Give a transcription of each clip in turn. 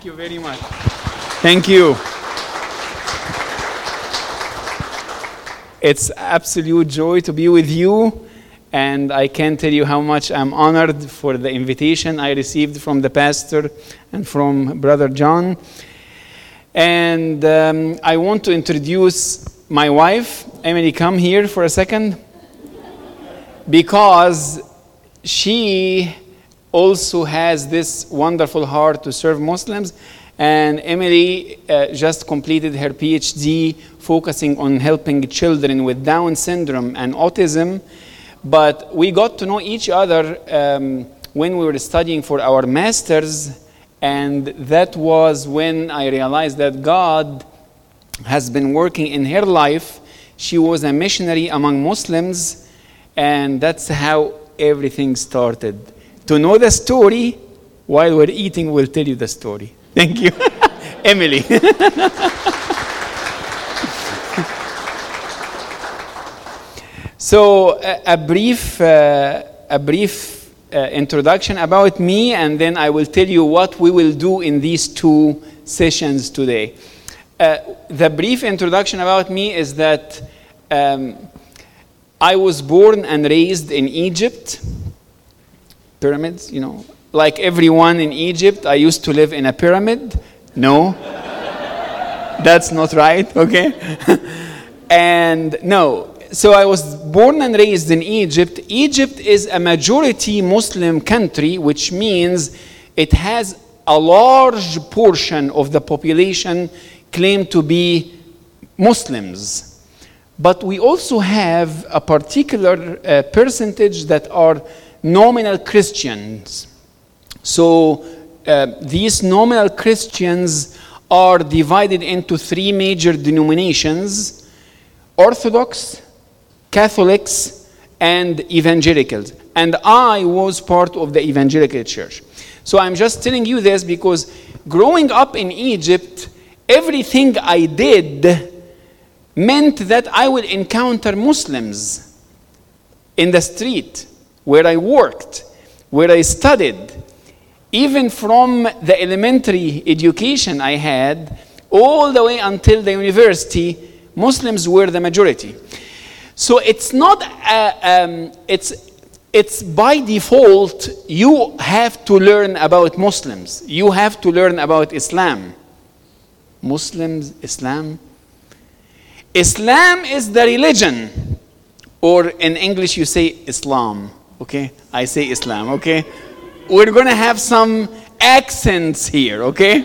Thank you very much. Thank you. It's absolute joy to be with you, and I can't tell you how much I'm honored for the invitation I received from the pastor and from Brother John. And I want to introduce my wife. Emily, come here for a second. Because she also has this wonderful heart to serve Muslims. And Emily just completed her PhD focusing on helping children with Down syndrome and autism. But we got to know each other when we were studying for our masters. And that was when I realized that God has been working in her life. She was a missionary among Muslims. And that's how everything started. To know the story, while we're eating, we'll tell you the story. Thank you. Emily. So a brief introduction about me, and then I will tell you what we will do in these two sessions today. The brief introduction about me is that I was born and raised in Egypt. Pyramids, like everyone in Egypt, I used to live in a pyramid. No, that's not right, okay? And no, so I was born and raised in Egypt. Egypt is a majority Muslim country, which means it has a large portion of the population claimed to be Muslims. But we also have a particular percentage that are nominal Christians. So these nominal Christians are divided into three major denominations: Orthodox, Catholics, and Evangelicals. And I was part of the Evangelical Church. So I'm just telling you this because growing up in Egypt, everything I did meant that I would encounter Muslims in the street, where I worked, where I studied. Even from the elementary education I had, all the way until the university, Muslims were the majority. So it's not, it's by default, you have to learn about Muslims. You have to learn about Islam. Muslims, Islam. Islam is the religion, or in English you say Islam. Okay, I say Islam, okay? We're going to have some accents here, okay?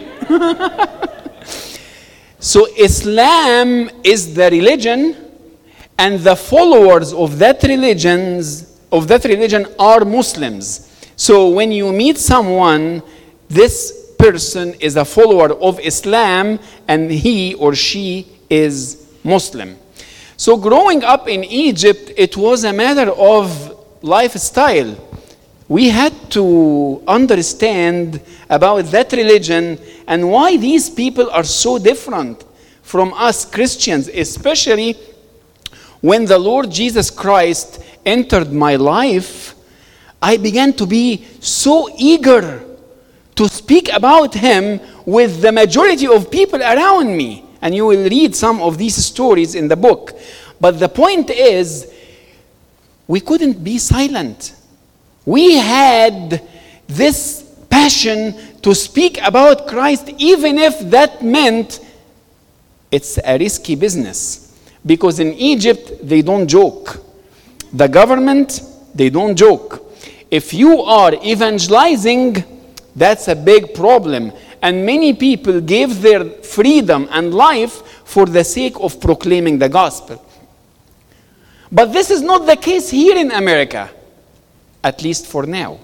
So Islam is the religion, and the followers of that religion are Muslims. So when you meet someone, this person is a follower of Islam, and he or she is Muslim. So growing up in Egypt, it was a matter of lifestyle. We had to understand about that religion and why these people are so different from us Christians, especially when the Lord Jesus Christ entered my life. I began to be so eager to speak about him with the majority of people around me. And you will read some of these stories in the book. But the point is, we couldn't be silent. We had this passion to speak about Christ, even if that meant it's a risky business. Because in Egypt, they don't joke. The government, they don't joke. If you are evangelizing, that's a big problem. And many people gave their freedom and life for the sake of proclaiming the gospel. But this is not the case here in America, at least for now.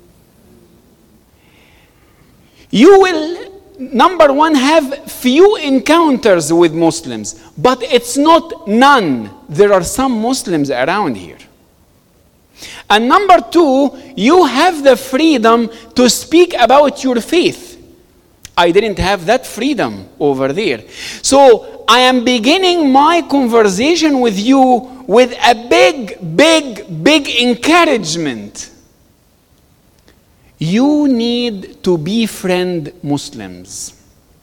You will, number one, have few encounters with Muslims, but it's not none. There are some Muslims around here. And number two, you have the freedom to speak about your faith. I didn't have that freedom over there. So I am beginning my conversation with you with a big encouragement. you need to befriend Muslims.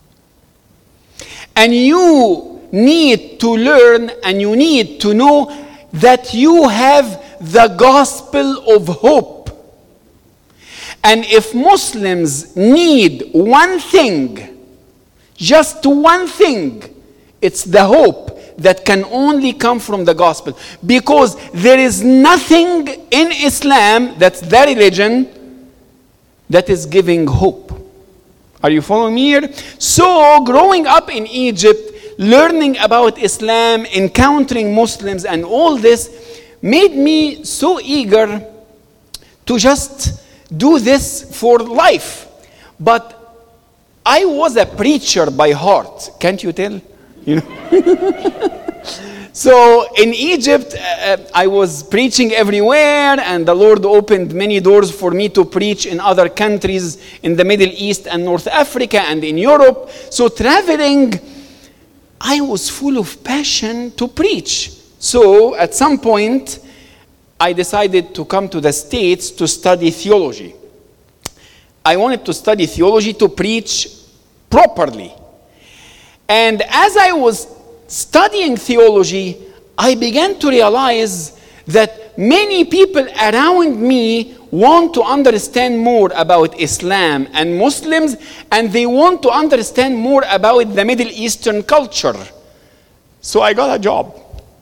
And you need to learn and you need to know that you have the gospel of hope. And if Muslims need one thing, just one thing, it's the hope that can only come from the gospel. Because there is nothing in Islam, that's the religion, that is giving hope. Are you following me here? So, growing up in Egypt, learning about Islam, encountering Muslims, and all this made me so eager to just do this for life. But I was a preacher by heart. Can't you tell? You know? So in Egypt, I was preaching everywhere, and the Lord opened many doors for me to preach in other countries in the Middle East and North Africa and in Europe. So traveling, I was full of passion to preach. So at some point, I decided to come to the States to study theology. I wanted to study theology to preach properly. And as I was studying theology, I began to realize that many people around me want to understand more about Islam and Muslims, and they want to understand more about the Middle Eastern culture. So I got a job.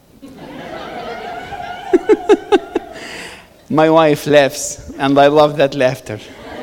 My wife laughs, and I love that laughter.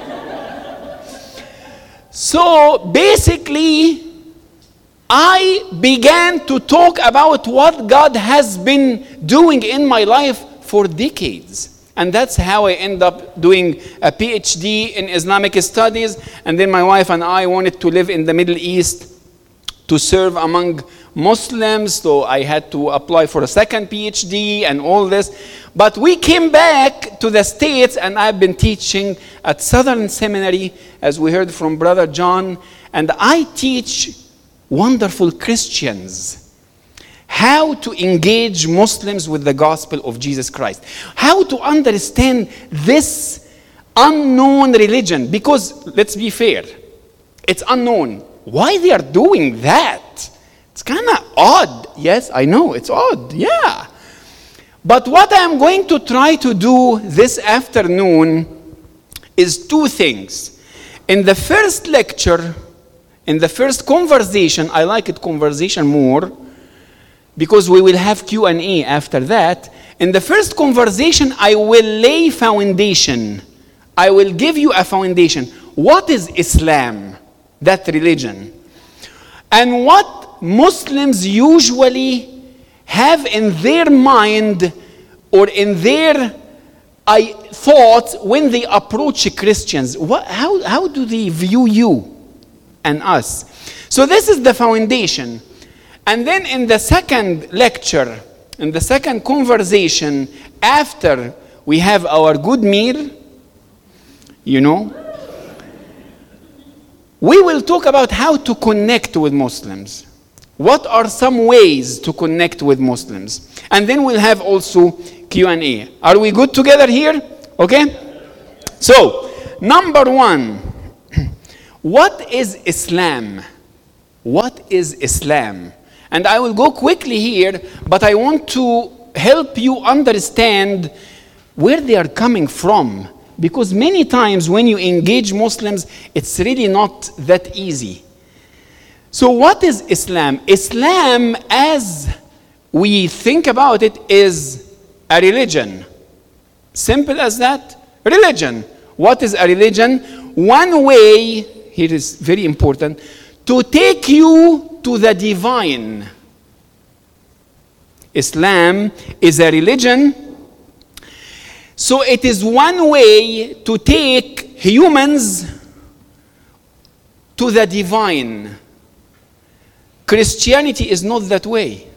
So basically, I began to talk about what God has been doing in my life for decades. And that's how I ended up doing a PhD in Islamic studies. And then my wife and I wanted to live in the Middle East to serve among Muslims. So I had to apply for a second PhD and all this. But we came back to the States, and I've been teaching at Southern Seminary, as we heard from Brother John. And I teach wonderful Christians how to engage Muslims with the gospel of Jesus Christ, how to understand this unknown religion, because let's be fair, it's unknown. Why they are doing that? It's kind of odd. Yes, I know, it's odd, yeah. But what I'm going to try to do this afternoon is two things. In the first lecture, in the first conversation, I like it conversation more, because we will have Q&A after that. In the first conversation, I will lay foundation. I will give you a foundation. What is Islam, that religion? And what Muslims usually have in their mind or in their thoughts when they approach Christians. How do they view you and us? So this is the foundation. And then in the second lecture, in the second conversation, after we have our good meal, you know, we will talk about how to connect with Muslims. What are some ways to connect with Muslims? And then we'll have also Q&A. Are we good together here? Okay? So, number one, what is Islam? What is Islam? And I will go quickly here, but I want to help you understand where they are coming from. Because many times when you engage Muslims, it's really not that easy. So what is Islam? Islam, as we think about it, is a religion. Simple as that. Religion. What is a religion? One way, here is very important, to take you to the divine. Islam is a religion. So it is one way to take humans to the divine. Christianity is not that way.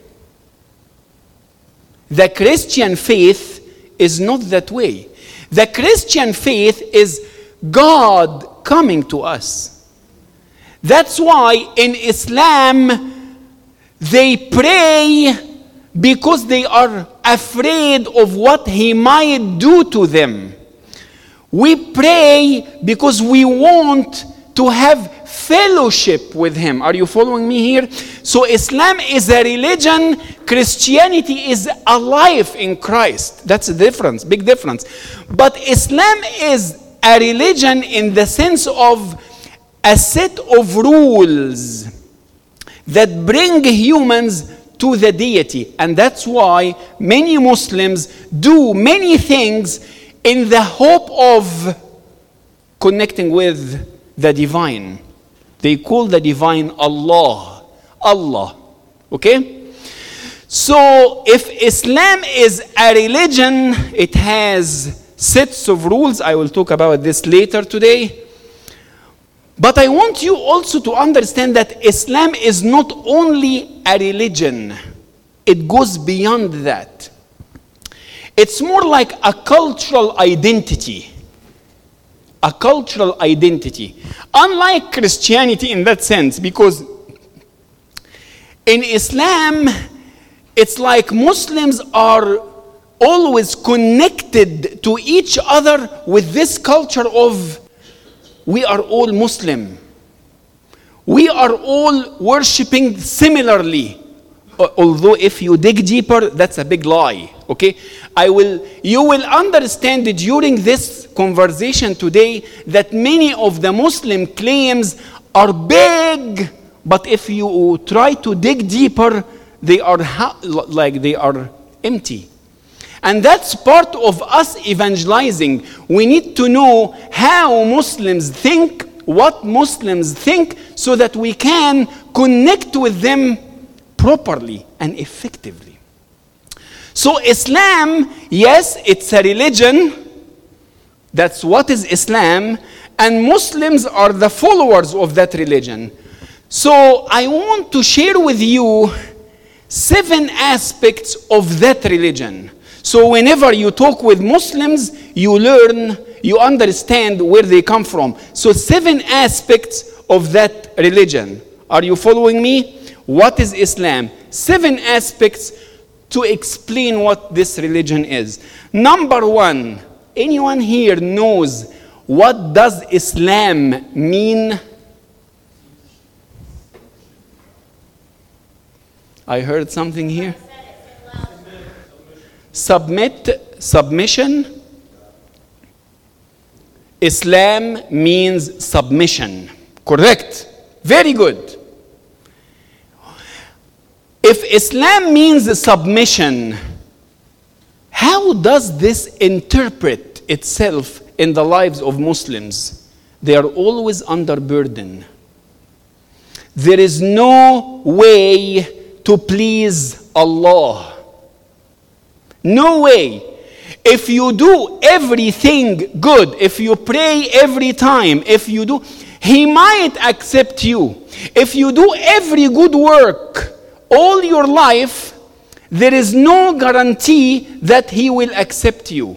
The Christian faith is not that way. The Christian faith is God coming to us. That's why in Islam they pray because they are afraid of what He might do to them. We pray because we want to have fellowship with Him. Are you following me here? So Islam is a religion. Christianity is a life in Christ. That's a difference, big difference. But Islam is a religion in the sense of a set of rules that bring humans to the deity. And that's why many Muslims do many things in the hope of connecting with the divine. They call the divine Allah. Allah. Okay? So if Islam is a religion, it has sets of rules. I will talk about this later today. But I want you also to understand that Islam is not only a religion. It goes beyond that. It's more like a cultural identity. A cultural identity. Unlike Christianity in that sense, because in Islam, it's like Muslims are always connected to each other with this culture of we are all Muslim. We are all worshiping similarly. Although if you dig deeper, that's a big lie. Okay? You will understand during this conversation today that many of the Muslim claims are big, but if you try to dig deeper, they are empty. And that's part of us evangelizing. We need to know how Muslims think, what Muslims think, so that we can connect with them properly and effectively. So Islam, yes, it's a religion. That's what is Islam. And Muslims are the followers of that religion. So I want to share with you 7 aspects of that religion. So whenever you talk with Muslims, you learn, you understand where they come from. So 7 aspects of that religion. Are you following me? What is Islam? 7 aspects to explain what this religion is. Number 1, anyone here knows what does Islam mean? I heard something here. Submission. Islam means submission. Correct. Very good. If Islam means submission, how does this interpret itself in the lives of Muslims? They are always under burden. There is no way to please Allah. No way. If you do everything good, if you pray every time, if you do, He might accept you. If you do every good work all your life, there is no guarantee that He will accept you.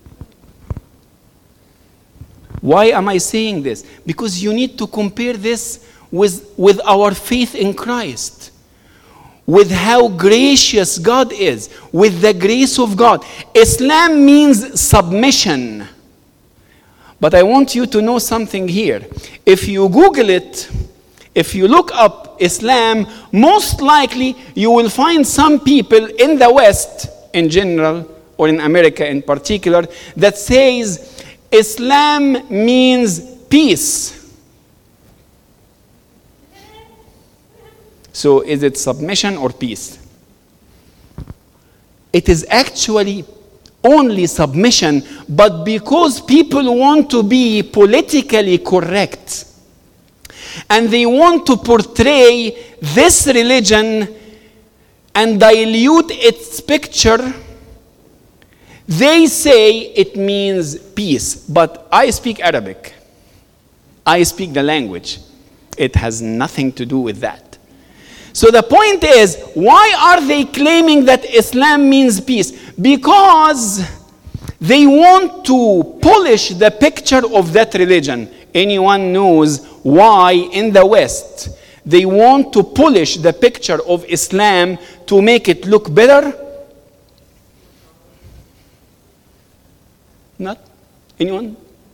Why am I saying this? Because you need to compare this with our faith in Christ. With how gracious God is, with the grace of God. Islam means submission. But I want you to know something here. If you Google it, if you look up Islam, most likely you will find some people in the West in general, or in America in particular, that says Islam means peace. So is it submission or peace? It is actually only submission, but because people want to be politically correct, and they want to portray this religion and dilute its picture, they say it means peace. But I speak Arabic. I speak the language. It has nothing to do with that. So the point is, why are they claiming that Islam means peace? Because they want to polish the picture of that religion. Anyone knows why in the West they want to polish the picture of Islam to make it look better? Not? Anyone?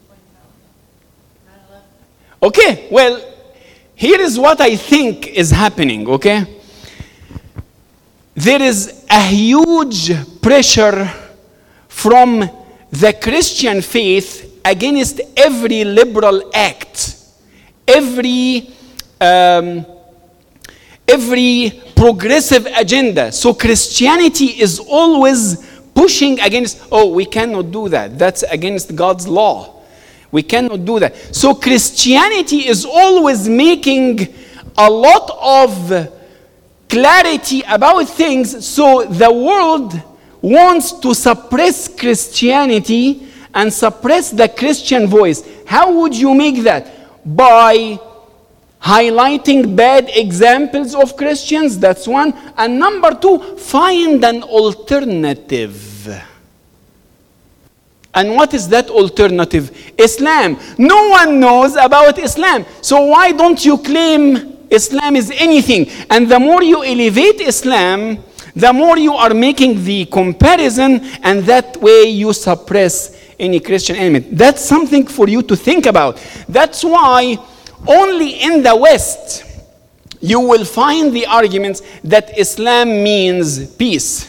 Okay, well, here is what I think is happening, okay? There is a huge pressure from the Christian faith against every liberal act, every progressive agenda. So Christianity is always pushing against, oh, we cannot do that. That's against God's law. We cannot do that. So Christianity is always making a lot of clarity about things, so the world wants to suppress Christianity and suppress the Christian voice. How would you make that? By highlighting bad examples of Christians, that's one. And number two, find an alternative. And what is that alternative? Islam. No one knows about Islam. So why don't you claim Islam is anything? And the more you elevate Islam, the more you are making the comparison, and that way you suppress any Christian element. That's something for you to think about. That's why only in the West you will find the arguments that Islam means peace.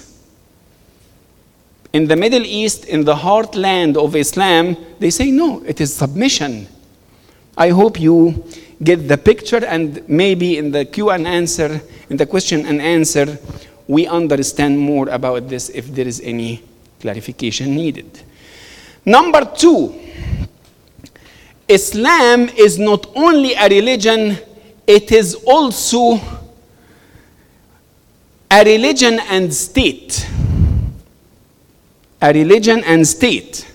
In the Middle East, in the heartland of Islam, they say no, it is submission. I hope you get the picture, and maybe in the question and answer, we understand more about this if there is any clarification needed. Number two, Islam is not only a religion, it is also a religion and state. A religion and state.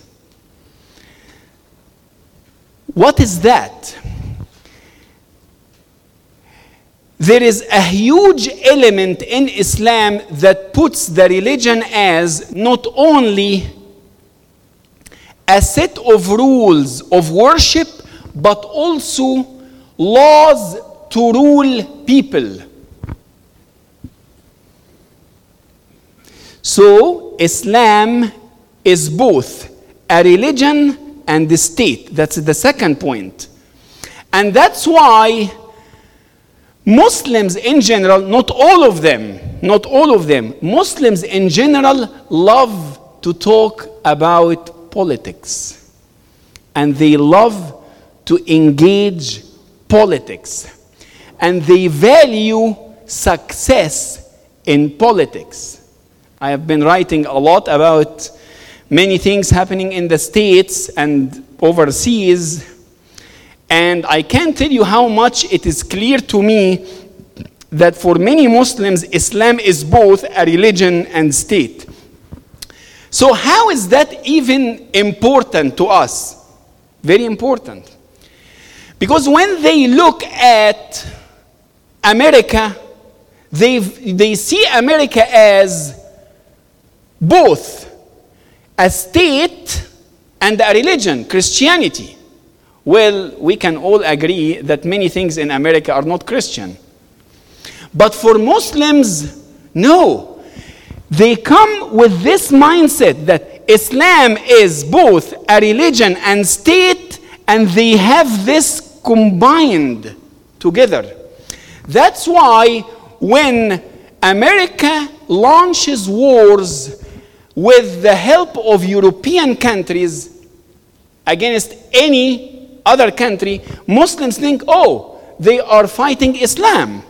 What is that? There is a huge element in Islam that puts the religion as not only a set of rules of worship, but also laws to rule people. So Islam is both a religion and a state. That's the second point. And that's why Muslims in general, not all of them, Muslims in general love to talk about politics. And they love to engage politics. And they value success in politics. I have been writing a lot about many things happening in the States and overseas. And I can't tell you how much it is clear to me that for many Muslims, Islam is both a religion and state. So how is that even important to us? Very important. Because when they look at America, they see America as both a state and a religion, Christianity. Well, we can all agree that many things in America are not Christian. But for Muslims, no. They come with this mindset that Islam is both a religion and state, and they have this combined together. That's why when America launches wars with the help of European countries against any other country, Muslims think, oh, they are fighting Islam.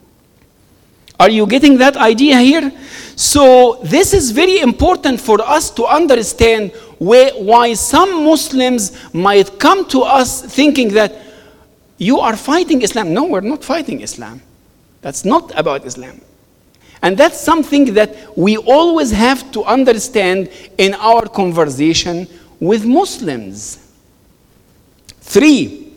Are you getting that idea here? So this is very important for us to understand why some Muslims might come to us thinking that you are fighting Islam. No, we're not fighting Islam. That's not about Islam. And that's something that we always have to understand in our conversation with Muslims. 3,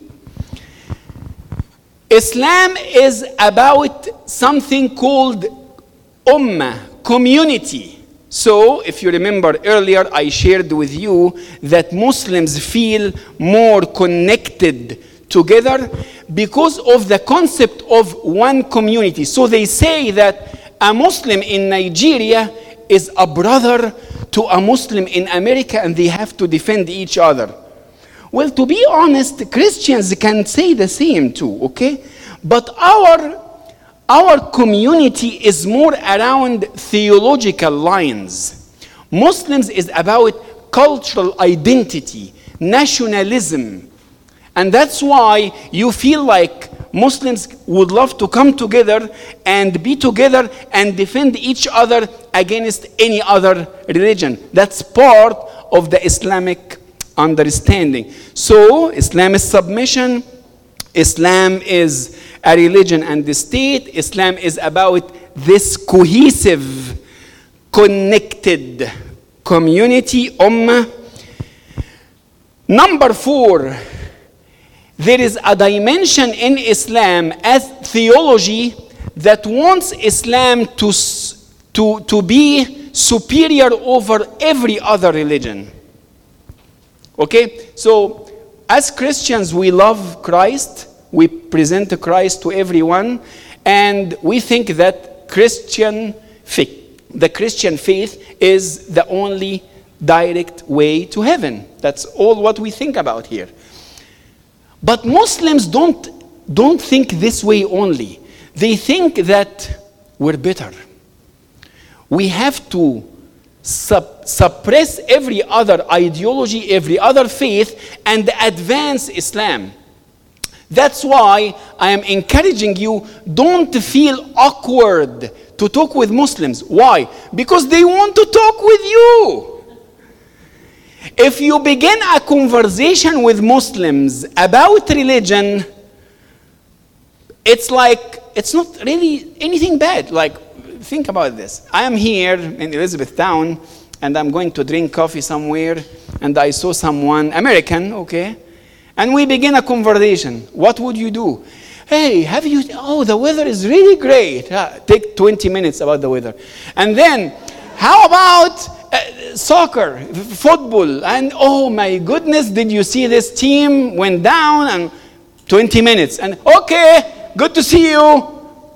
Islam is about something called ummah, community. So, if you remember earlier, I shared with you that Muslims feel more connected together because of the concept of one community. So they say that a Muslim in Nigeria is a brother to a Muslim in America, and they have to defend each other. Well, to be honest, Christians can say the same too, okay? But our community is more around theological lines. Muslims is about cultural identity, nationalism. And that's why you feel like Muslims would love to come together and be together and defend each other against any other religion. That's part of the Islamic understanding. So, Islam is submission. Islam is a religion and the state. Islam is about this cohesive, connected community, ummah. Number 4, there is a dimension in Islam as theology that wants Islam to be superior over every other religion. Okay? So, as Christians, we love Christ. We present Christ to everyone. And we think that the Christian faith is the only direct way to heaven. That's all what we think about here. But Muslims don't think this way only. They think that we're better. We have to suppress every other ideology, every other faith, and advance Islam. That's why I am encouraging you, don't feel awkward to talk with Muslims. Why? Because they want to talk with you. If you begin a conversation with Muslims about religion, it's like, it's not really anything bad. Like, think about this. I am here in Elizabethtown, and I'm going to drink coffee somewhere, and I saw someone, American, okay? And we begin a conversation. What would you do? Hey, the weather is really great. Take 20 minutes about the weather. And then, how about soccer, football? And oh my goodness, did you see this team went down? And 20 minutes. And okay, good to see you.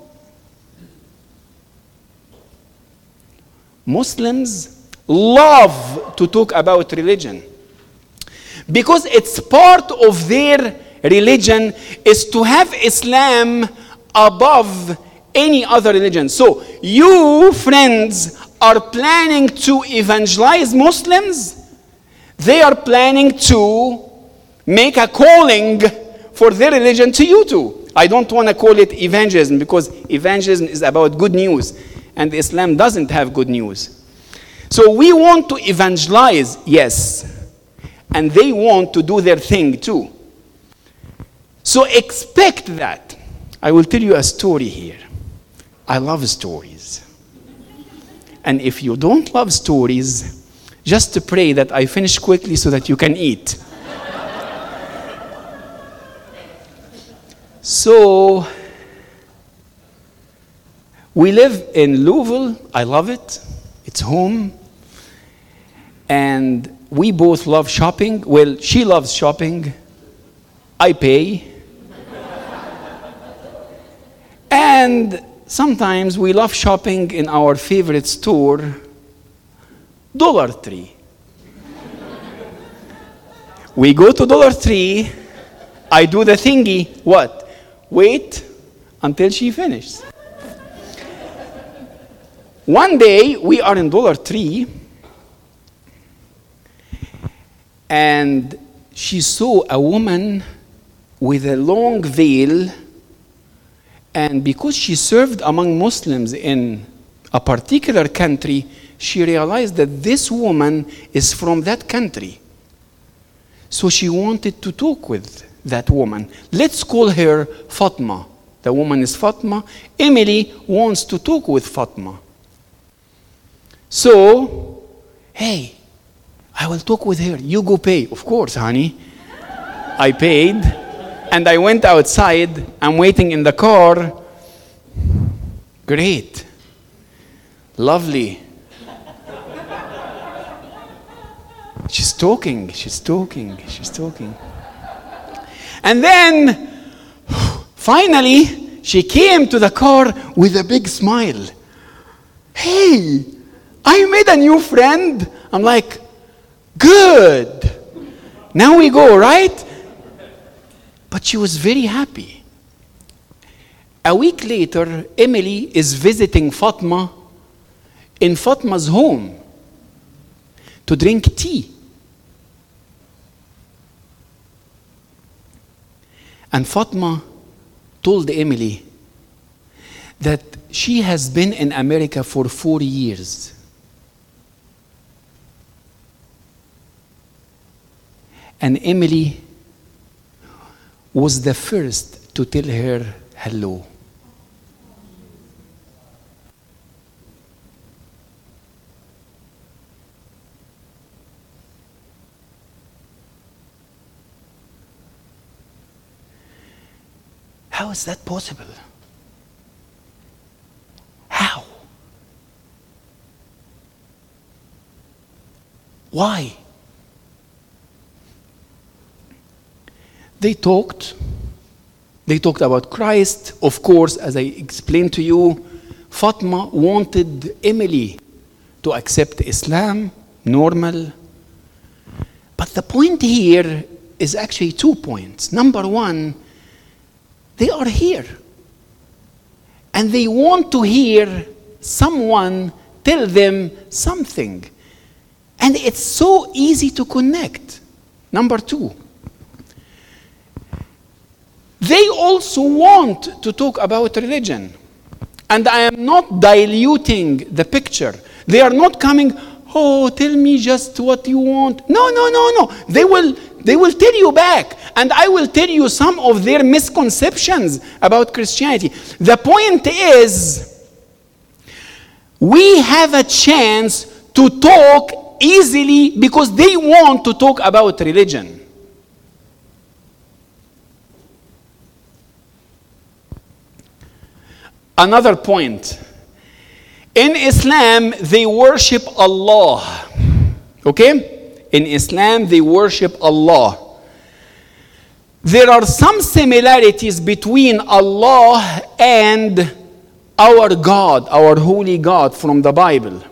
Muslims love to talk about religion. Because it's part of their religion is to have Islam above any other religion. So you, friends, are planning to evangelize Muslims. They are planning to make a calling for their religion to you too. I don't want to call it evangelism because evangelism is about good news. And Islam doesn't have good news. So we want to evangelize, yes. And they want to do their thing too. So expect that. I will tell you a story here. I love stories. And if you don't love stories, just pray that I finish quickly so that you can eat. So, we live in Louisville. I love it. It's home. And we both love shopping. Well, she loves shopping. I pay. And sometimes we love shopping in our favorite store, Dollar Tree. We go to Dollar Tree. I do the thingy. What? Wait until she finishes. One day, we are in Dollar Tree. And she saw a woman with a long veil. And because she served among Muslims in a particular country, she realized that this woman is from that country. So she wanted to talk with that woman. Let's call her Fatma. The woman is Fatma. Emily wants to talk with Fatma. So, hey, I will talk with her. You go pay. Of course, honey. I paid. And I went outside. I'm waiting in the car. Great. Lovely. She's talking. And then, finally, she came to the car with a big smile. Hey, I made a new friend. I'm like, good. Now we go, right? But she was very happy. A week later, Emily is visiting Fatma in Fatma's home to drink tea. And Fatma told Emily that she has been in America for 4 years. And Emily was the first to tell her hello. How is that possible? How? Why? They talked about Christ. Of course, as I explained to you, Fatma wanted Emily to accept Islam, normal. But the point here is actually 2 points. Number one, they are here. And they want to hear someone tell them something. And it's so easy to connect. Number two, they also want to talk about religion. And I am not diluting the picture. They are not coming, oh, tell me just what you want. No. They will tell you back. And I will tell you some of their misconceptions about Christianity. The point is, we have a chance to talk easily because they want to talk about religion. Another point. In Islam, they worship Allah. Okay? In Islam, they worship Allah. There are some similarities between Allah and our God, our holy God from the Bible.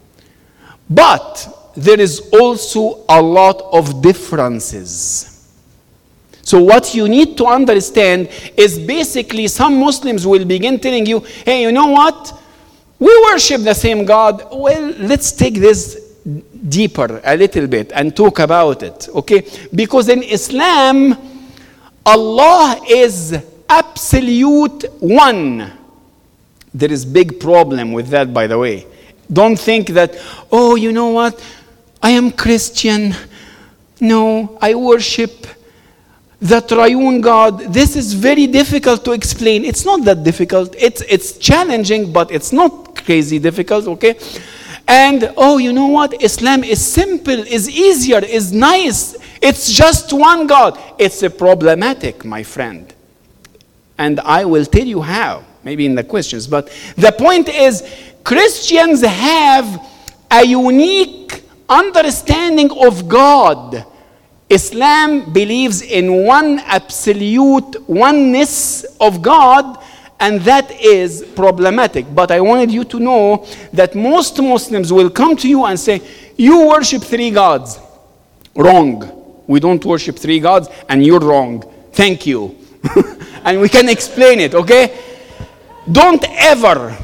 But there is also a lot of differences. So what you need to understand is basically some Muslims will begin telling you, hey, you know what? We worship the same God. Well, let's take this deeper a little bit and talk about it, okay? Because in Islam, Allah is absolute one. There is big problem with that, by the way. Don't think that, oh, you know what? I am Christian. No, I worship the triune God. This is very difficult to explain. It's not that difficult. It's challenging, but it's not crazy difficult, okay? And, oh, you know what? Islam is simple, is easier, is nice. It's just one God. It's problematic, my friend. And I will tell you how, maybe in the questions. But the point is, Christians have a unique understanding of God. Islam believes in one absolute oneness of God, and that is problematic. But I wanted you to know that most Muslims will come to you and say, you worship 3 gods. Wrong. We don't worship 3 gods, and you're wrong. Thank you. And we can explain it, okay? Don't ever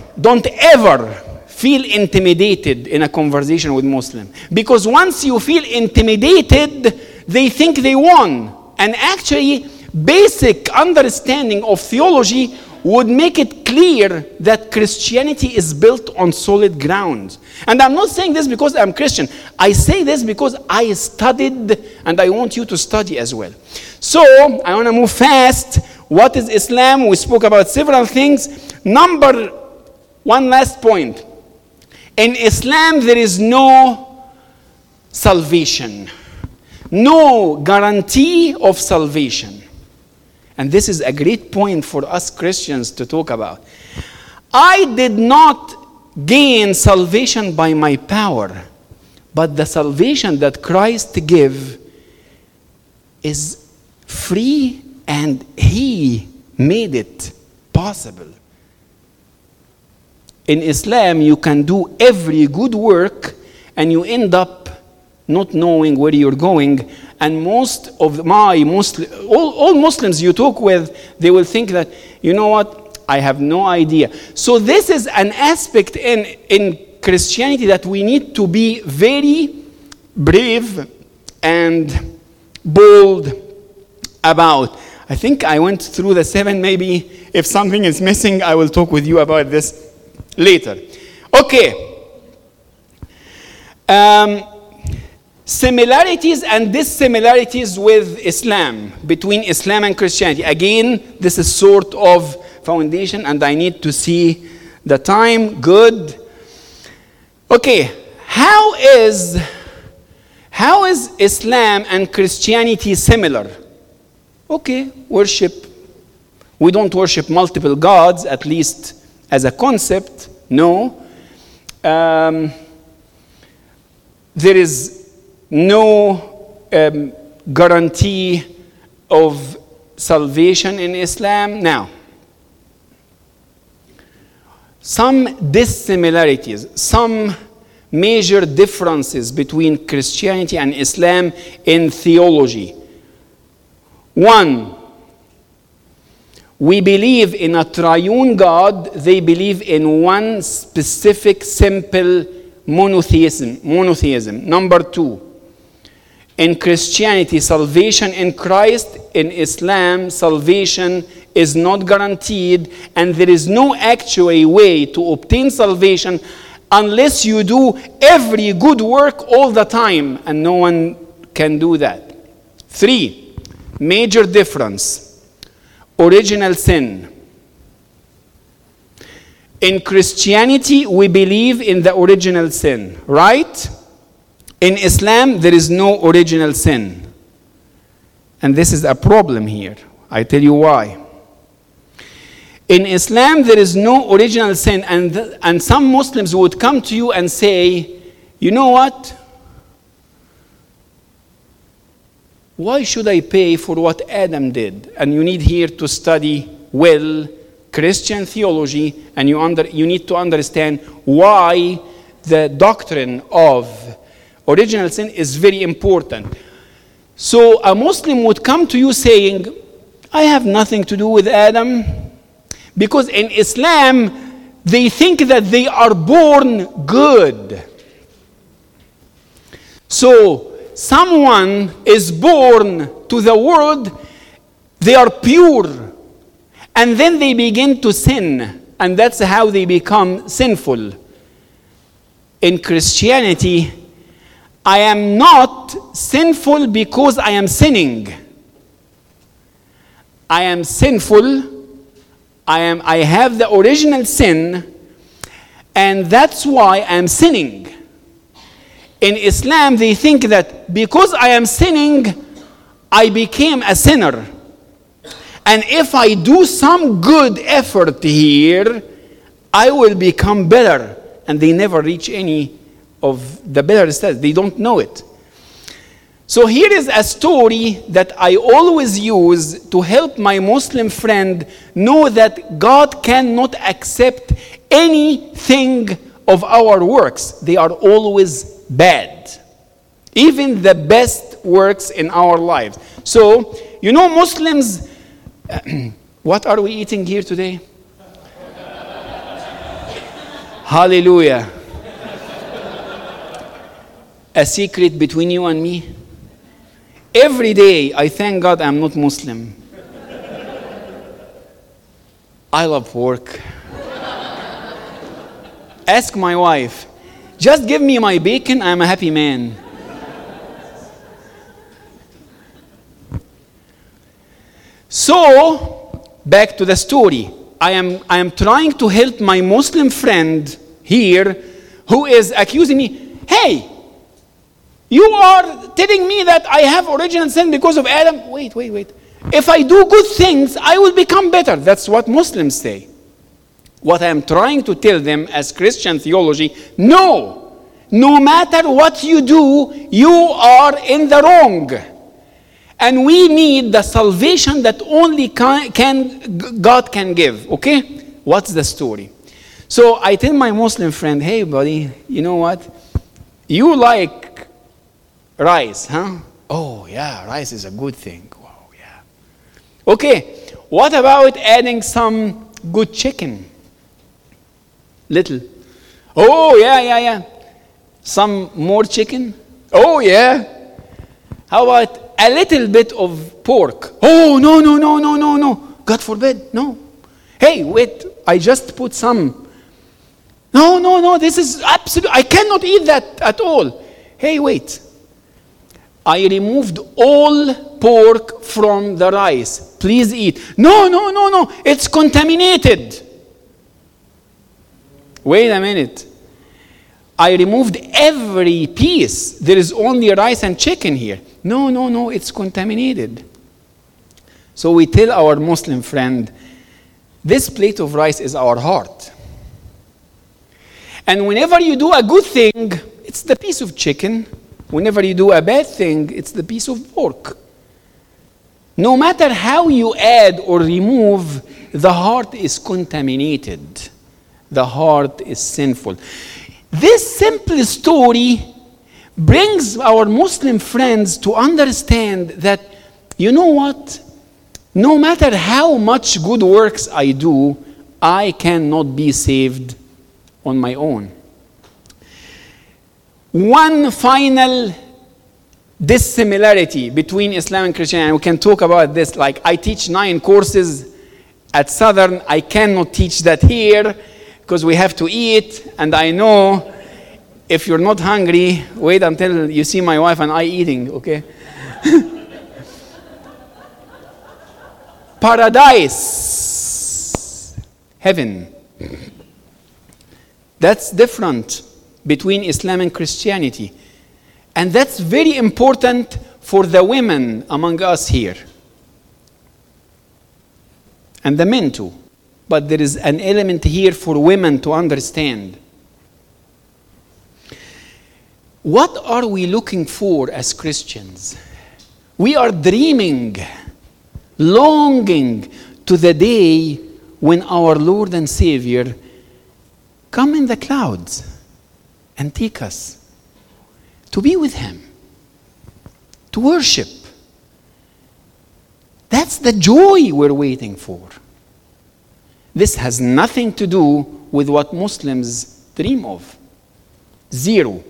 feel intimidated in a conversation with Muslim. Because once you feel intimidated, they think they won. And actually, basic understanding of theology would make it clear that Christianity is built on solid ground. And I'm not saying this because I'm Christian. I say this because I studied, and I want you to study as well. So, I want to move fast. What is Islam? We spoke about several things. One last point. In Islam, there is no salvation. No guarantee of salvation. And this is a great point for us Christians to talk about. I did not gain salvation by my power, but the salvation that Christ gave is free, and He made it possible. In Islam, you can do every good work and you end up not knowing where you're going. And most of my all Muslims you talk with, they will think that, you know what, I have no idea. So this is an aspect in Christianity that we need to be very brave and bold about. I think I went through the 7. Maybe if something is missing, I will talk with you about this later. Okay. Similarities and dissimilarities with Islam, between Islam and Christianity. Again, this is sort of foundation, and I need to see the time. Good. Okay, how is Islam and Christianity similar? Okay, worship. We don't worship multiple gods, at least as a concept. No. There is no guarantee of salvation in Islam. Now, some dissimilarities, some major differences between Christianity and Islam in theology. One, we believe in a triune God. They believe in one specific, simple monotheism. Number 2, in Christianity, salvation in Christ. In Islam, salvation is not guaranteed, and there is no actual way to obtain salvation unless you do every good work all the time, and no one can do that. 3, major difference, original sin. In Christianity, we believe in the original sin, right? In Islam, there is no original sin. And this is a problem here. I tell you why. In Islam, there is no original sin, and some Muslims would come to you and say, you know what? Why should I pay for what Adam did? And you need here to study well Christian theology, and you need to understand why the doctrine of original sin is very important. So a Muslim would come to you saying, I have nothing to do with Adam, because in Islam, they think that they are born good. So someone is born to the world, they are pure, and then they begin to sin, and that's how they become sinful. In Christianity, I am not sinful because I am sinning. I am sinful. I have the original sin, and that's why I am sinning. In Islam, they think that because I am sinning, I became a sinner. And if I do some good effort here, I will become better. And they never reach any of the better status. They don't know it. So here is a story that I always use to help my Muslim friend know that God cannot accept anything of our works. They are always bad. Even the best works in our lives. So, you know, Muslims, what are we eating here today? Hallelujah. A secret between you and me? Every day, I thank God I'm not Muslim. I love pork. Ask my wife. Just give me my bacon, I'm a happy man. So, back to the story. I am trying to help my Muslim friend here who is accusing me, hey, you are telling me that I have original sin because of Adam. Wait. If I do good things, I will become better. That's what Muslims say. What I am trying to tell them as Christian theology, no matter what you do, you are in the wrong. And we need the salvation that only God can give. Okay? What's the story? So I tell my Muslim friend, hey buddy, you know what? You like Rice, huh? Oh, yeah, rice is a good thing. Wow, yeah. Okay, what about adding some good chicken? Little. Oh, yeah. Some more chicken? Oh, yeah. How about a little bit of pork? Oh, no. God forbid, no. Hey, wait, I just put some. No, this is absolute. I cannot eat that at all. Hey, wait. I removed all pork from the rice. Please eat. No. It's contaminated. Wait a minute. I removed every piece. There is only rice and chicken here. No, it's contaminated. So we tell our Muslim friend, this plate of rice is our heart. And whenever you do a good thing, it's the piece of chicken. Whenever you do a bad thing, it's the piece of pork. No matter how you add or remove, the heart is contaminated. The heart is sinful. This simple story brings our Muslim friends to understand that, you know what? No matter how much good works I do, I cannot be saved on my own. One final dissimilarity between Islam and Christianity, and we can talk about this. Like, I teach 9 courses at Southern. I cannot teach that here because we have to eat, and I know if you're not hungry, wait until you see my wife and I eating, okay? Paradise, heaven. That's different between Islam and Christianity. And that's very important for the women among us here. And the men too. But there is an element here for women to understand. What are we looking for as Christians? We are dreaming, longing to the day when our Lord and Savior come in the clouds and take us to be with Him, to worship. That's the joy we're waiting for. This has nothing to do with what Muslims dream of. Zero.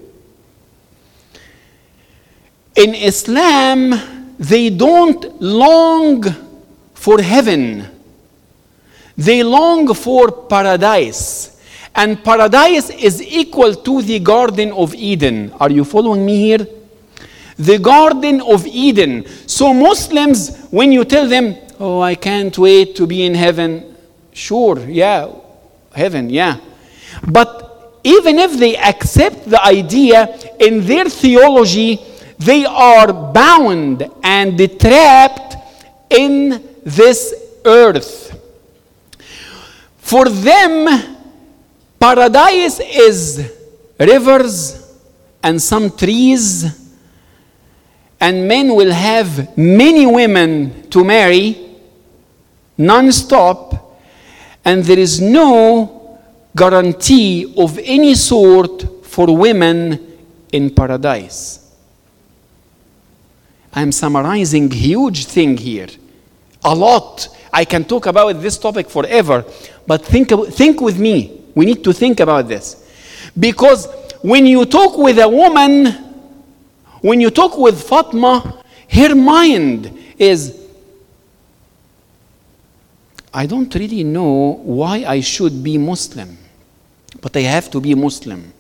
In Islam, they don't long for heaven. They long for paradise. And paradise is equal to the Garden of Eden. Are you following me here? The Garden of Eden. So Muslims, when you tell them, oh, I can't wait to be in heaven. Sure, yeah, heaven, yeah. But even if they accept the idea, in their theology, they are bound and trapped in this earth. For them, paradise is rivers and some trees, and men will have many women to marry, non-stop, and there is no guarantee of any sort for women in paradise. I am summarizing a huge thing here. A lot. I can talk about this topic forever, but think with me. We need to think about this. Because when you talk with a woman, when you talk with Fatma, her mind is, I don't really know why I should be Muslim, but I have to be Muslim.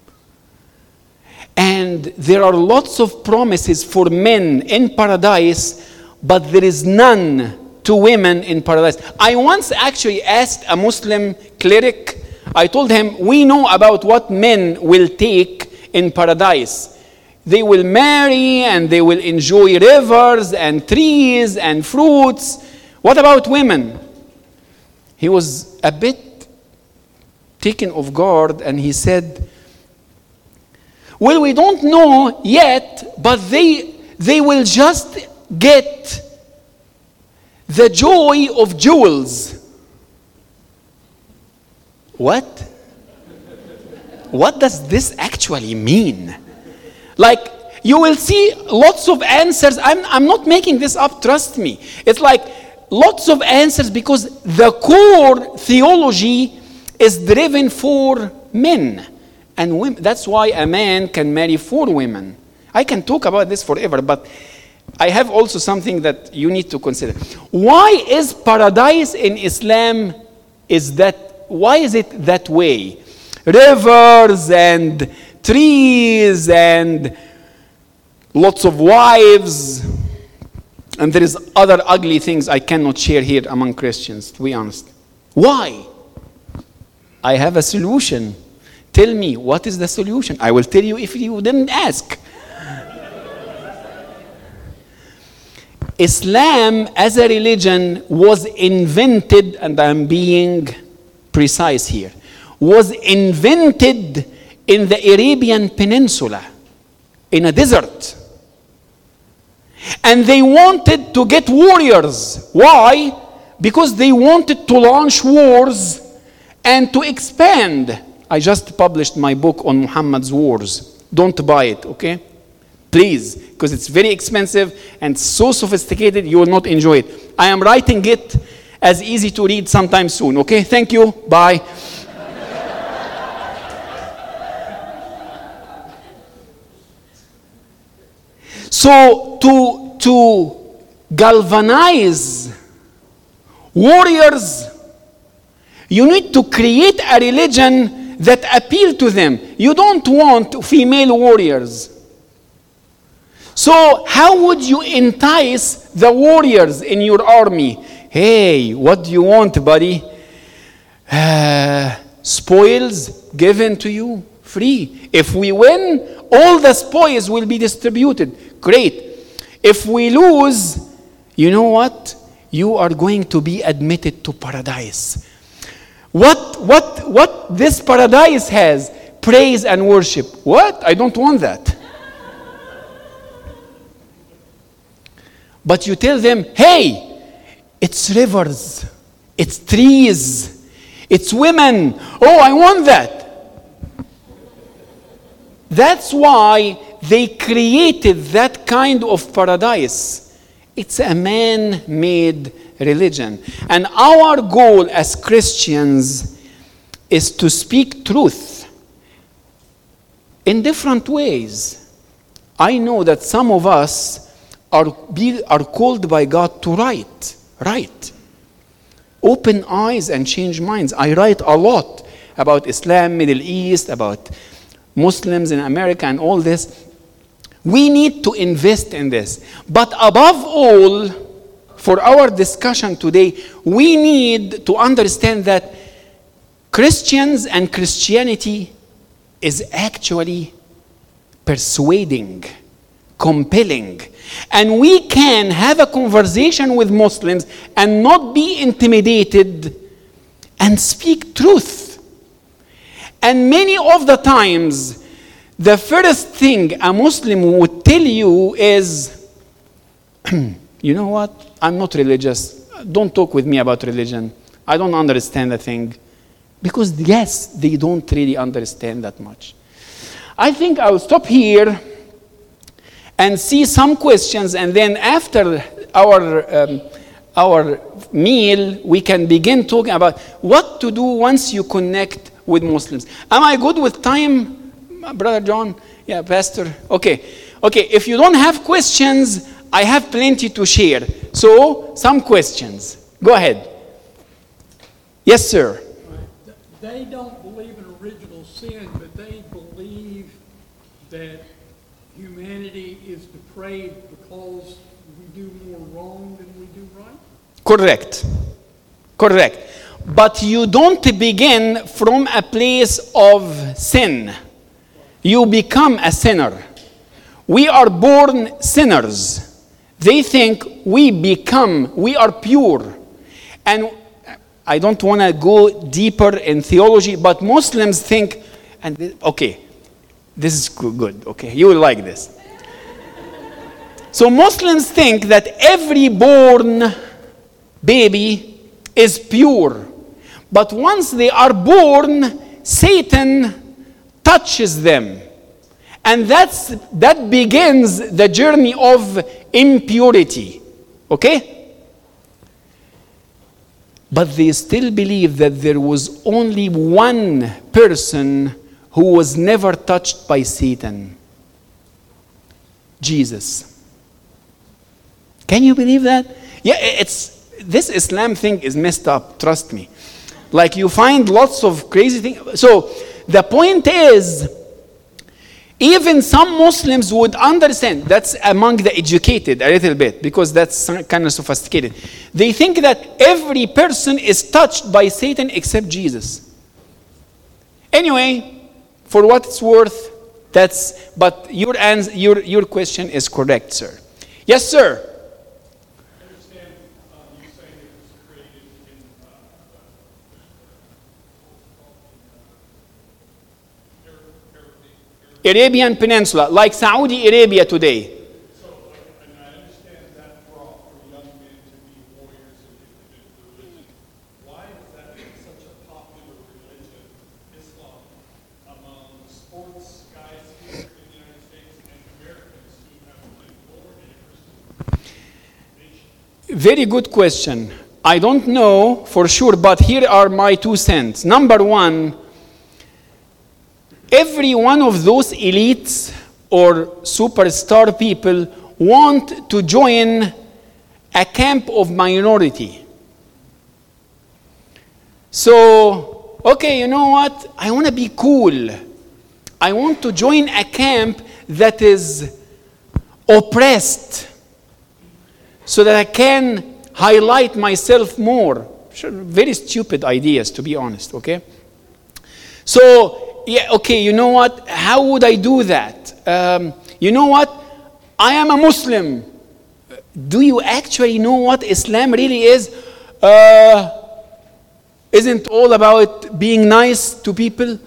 And there are lots of promises for men in paradise, but there is none to women in paradise. I once actually asked a Muslim cleric, I told him, we know about what men will take in paradise. They will marry and they will enjoy rivers and trees and fruits. What about women? He was a bit taken off guard and he said, well, we don't know yet, but they will just get the joy of jewels. What? What does this actually mean? Like, you will see lots of answers. I'm not making this up, trust me. It's like lots of answers because the core theology is driven for men and women. That's why a man can marry 4 women. I can talk about this forever, but I have also something that you need to consider. Why is paradise in Islam why is it that way? Rivers and trees and lots of wives, and there is other ugly things I cannot share here among Christians, to be honest. Why? I have a solution. Tell me, what is the solution? I will tell you if you didn't ask. Islam as a religion was invented, and I'm being precise here, was invented in the Arabian Peninsula, in a desert. And they wanted to get warriors. Why? Because they wanted to launch wars and to expand. I just published my book on Muhammad's wars. Don't buy it, okay? Please, because it's very expensive and so sophisticated, you will not enjoy it. I am writing it as easy to read sometime soon, okay? Thank you. Bye. So to galvanize warriors, you need to create a religion that appeals to them. You don't want female warriors. So how would you entice the warriors in your army? Hey, what do you want, buddy? Spoils given to you free. If we win, all the spoils will be distributed. Great. If we lose, you know what? You are going to be admitted to paradise. What this paradise has? Praise and worship. What? I don't want that. But you tell them, hey, it's rivers, it's trees, it's women. Oh, I want that. That's why they created that kind of paradise. It's a man-made religion. And our goal as Christians is to speak truth in different ways. I know that some of us are called by God to write. Open eyes and change minds. I write a lot about Islam, Middle East, about Muslims in America and all this. We need to invest in this. But above all, for our discussion today, we need to understand that Christians and Christianity is actually persuading, compelling. And we can have a conversation with Muslims and not be intimidated and speak truth. And many of the times, the first thing a Muslim would tell you is, you know what? I'm not religious. Don't talk with me about religion. I don't understand a thing. Because yes, they don't really understand that much. I think I'll stop here and see some questions, and then after our meal, we can begin talking about what to do once you connect with Muslims. Am I good with time, Brother John? Yeah, Pastor? Okay, if you don't have questions, I have plenty to share. So, some questions. Go ahead. Yes, sir. They don't believe in original sin, but they believe that humanity is depraved because we do more wrong than we do right? Correct. But you don't begin from a place of sin. You become a sinner. We are born sinners. They think we are pure. And I don't want to go deeper in theology, but Muslims think, this is good, okay? You will like this. So Muslims think that every born baby is pure. But once they are born, Satan touches them And that begins the journey of impurity. Okay? But they still believe that there was only one person who was never touched by Satan. Jesus. Can you believe that? Yeah, this Islam thing is messed up, trust me. Like you find lots of crazy things. So the point is, even some Muslims would understand, that's among the educated a little bit, because that's kind of sophisticated. They think that every person is touched by Satan except Jesus. Anyway, for what it's worth, but your question is correct, sir. Yes, sir. Arabian Peninsula, like Saudi Arabia today. So, and I understand that draw for young men to be warriors in the religion. Why is that such a popular religion, Islam, among sports guys here in the United States and Americans who have been born in a Christian nation? Very good question. I don't know for sure, but here are my 2 cents. Number one, every one of those elites or superstar people want to join a camp of minority. So, okay, you know what? I want to be cool. I want to join a camp that is oppressed so that I can highlight myself more. Very stupid ideas, to be honest, okay? So, yeah, okay, you know what? How would I do that? You know what? I am a Muslim. Do you actually know what Islam really is? Isn't all about being nice to people?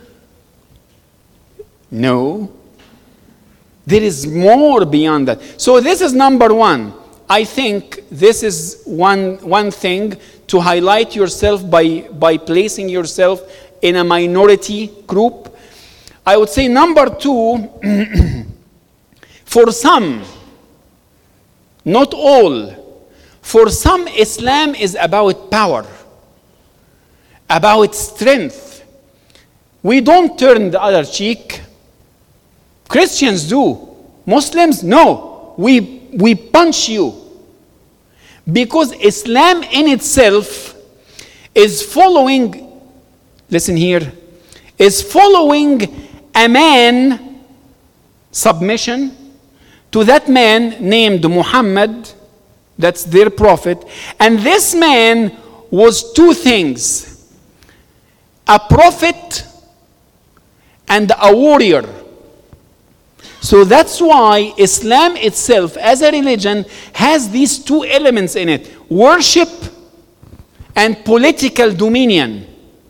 No. There is more beyond that. So this is number one. I think this is one thing to highlight yourself by placing yourself in a minority group. I would say number two, for some, not all, for some Islam is about power, about strength. We don't turn the other cheek. Christians do. Muslims, no. We punch you. Because Islam in itself is following, listen here, is following a man, submission to that man named Muhammad, that's their prophet. And this man was two things: a prophet and a warrior. So that's why Islam itself as a religion has these two elements in it: worship and political dominion.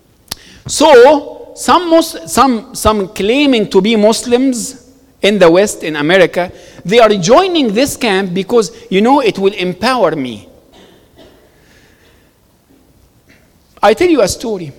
So some claiming to be Muslims in the West, in America, they are joining this camp because, you know, it will empower me. I tell you a story.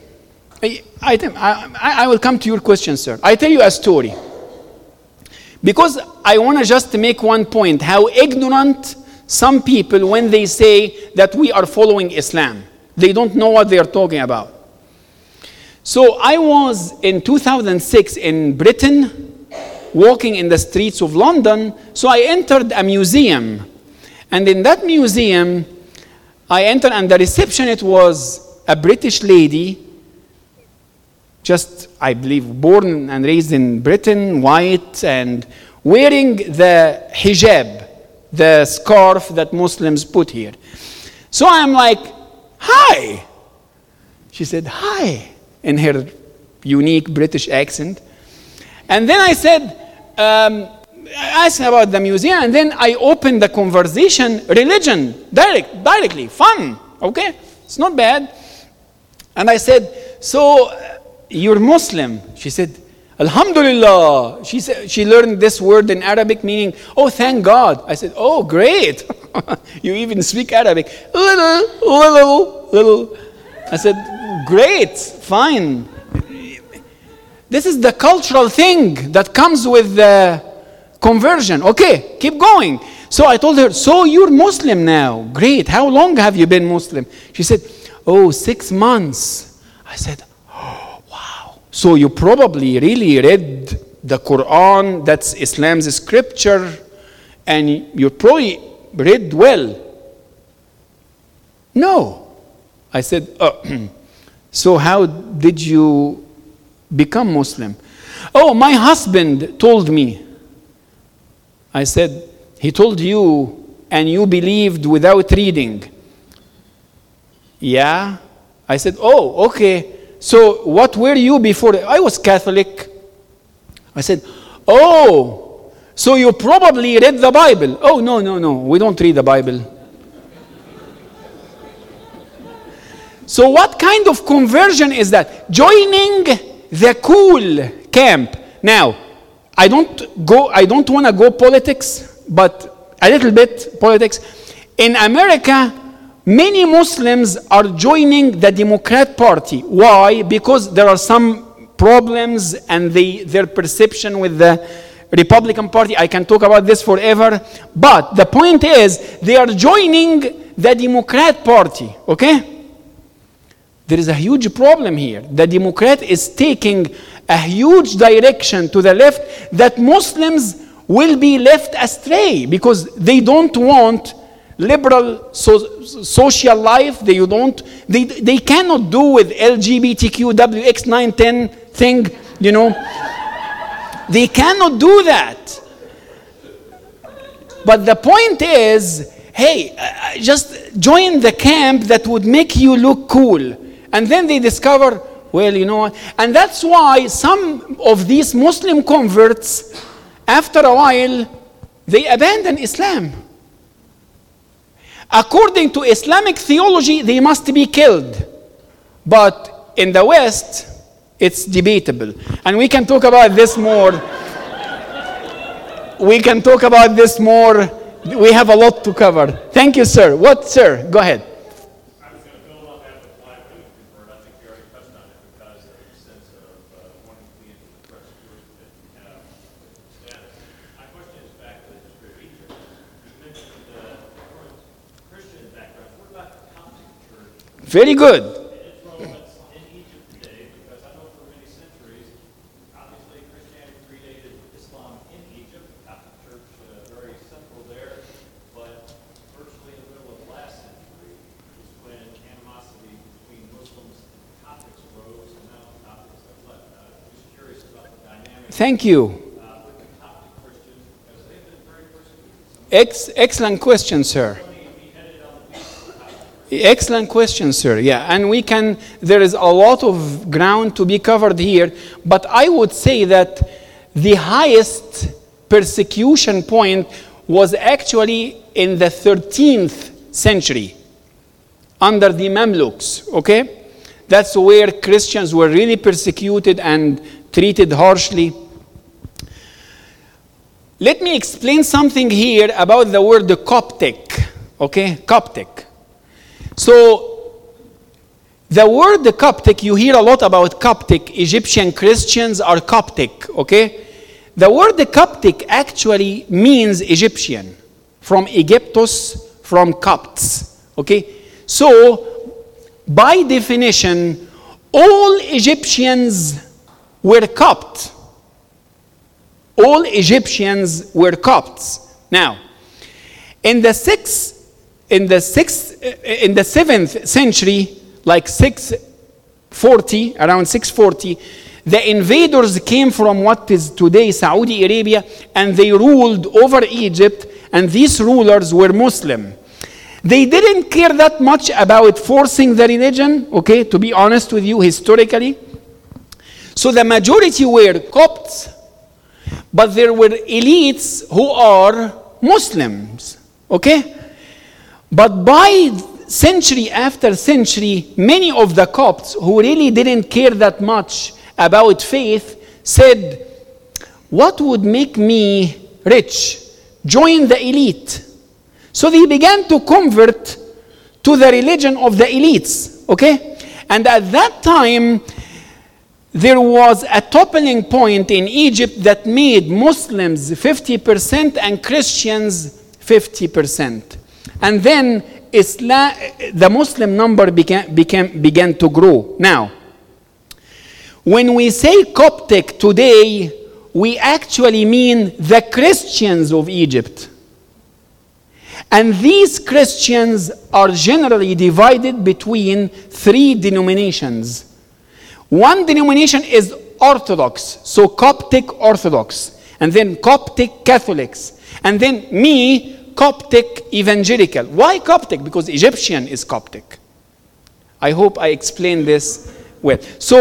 I will come to your question, sir. I tell you a story. Because I want to just make one point, how ignorant some people when they say that we are following Islam. They don't know what they are talking about. So I was in 2006 in Britain, walking in the streets of London. So I entered a museum. And in that museum, I entered, and the receptionist was a British lady, just, I believe, born and raised in Britain, white, and wearing the hijab, the scarf that Muslims put here. So I'm like, hi. She said, hi, in her unique British accent. And then I said, I asked about the museum, and then I opened the conversation, religion, directly, fun, okay? It's not bad. And I said, so you're Muslim? She said, Alhamdulillah. She said she learned this word in Arabic meaning, oh, thank God. I said, oh, great. You even speak Arabic. Little. I said, great, fine. This is the cultural thing that comes with the conversion. Okay, keep going. So I told her, so you're Muslim now. Great. How long have you been Muslim? She said, 6 months. I said, oh, wow. So you probably really read the Quran, that's Islam's scripture, and you probably read well. No. I said, so how did you become Muslim? Oh, my husband told me. I said, he told you and you believed without reading. Yeah. I said, oh, okay. So what were you before? I was Catholic. I said, oh, so you probably read the Bible. Oh, no. We don't read the Bible. So what kind of conversion is that? Joining the cool camp. Now, I don't want to go politics, but a little bit politics. In America, many Muslims are joining the Democrat Party. Why? Because there are some problems and their perception with the Republican Party. I can talk about this forever. But the point is, they are joining the Democrat Party. Okay? There is a huge problem here. The Democrat is taking a huge direction to the left that Muslims will be left astray because they don't want liberal social life. They cannot do with LGBTQ, WX910 thing, you know. They cannot do that. But the point is, hey, just join the camp that would make you look cool. And then they discover, well, you know what? And that's why some of these Muslim converts, after a while, they abandon Islam. According to Islamic theology, they must be killed. But in the West, it's debatable. And we can talk about this more. We can talk about this more. We have a lot to cover. Thank you, sir. What, sir? Go ahead. Very good. Its relevance in Egypt today, because I know for many centuries, obviously Christianity predated Islam in Egypt, the Coptic Church very central there, but virtually in the middle of the last century is when animosity between Muslims and Coptics rose, and now the Coptics have left. I'm just curious about the dynamic. Thank you. With the Coptic Christians, because they've been very persecuted. Excellent question, sir. Excellent question, sir. Yeah, and there is a lot of ground to be covered here, but I would say that the highest persecution point was actually in the 13th century under the Mamluks, okay? That's where Christians were really persecuted and treated harshly. Let me explain something here about the word Coptic, okay? Coptic. So, the word Coptic, you hear a lot about Coptic. Egyptian Christians are Coptic, okay? The word Coptic actually means Egyptian, from Egyptus, from Copts, okay? So, by definition, all Egyptians were Copt. All Egyptians were Copts. Now, in the 7th century, like 640, around 640, the invaders came from what is today Saudi Arabia, and they ruled over Egypt, and these rulers were Muslim. They didn't care that much about forcing the religion, okay, to be honest with you, historically. So the majority were Copts, but there were elites who are Muslims, okay? But by century after century, many of the Copts who really didn't care that much about faith said, what would make me rich? Join the elite. So they began to convert to the religion of the elites, okay? And at that time, there was a toppling point in Egypt that made Muslims 50% and Christians 50%. And then Islam, the Muslim number began to grow. Now, when we say Coptic today, we actually mean the Christians of Egypt. And these Christians are generally divided between three denominations. One denomination is Orthodox, so Coptic Orthodox, and then Coptic Catholics, and then me, Coptic Evangelical. Why Coptic? Because Egyptian is Coptic. I hope I explained this well.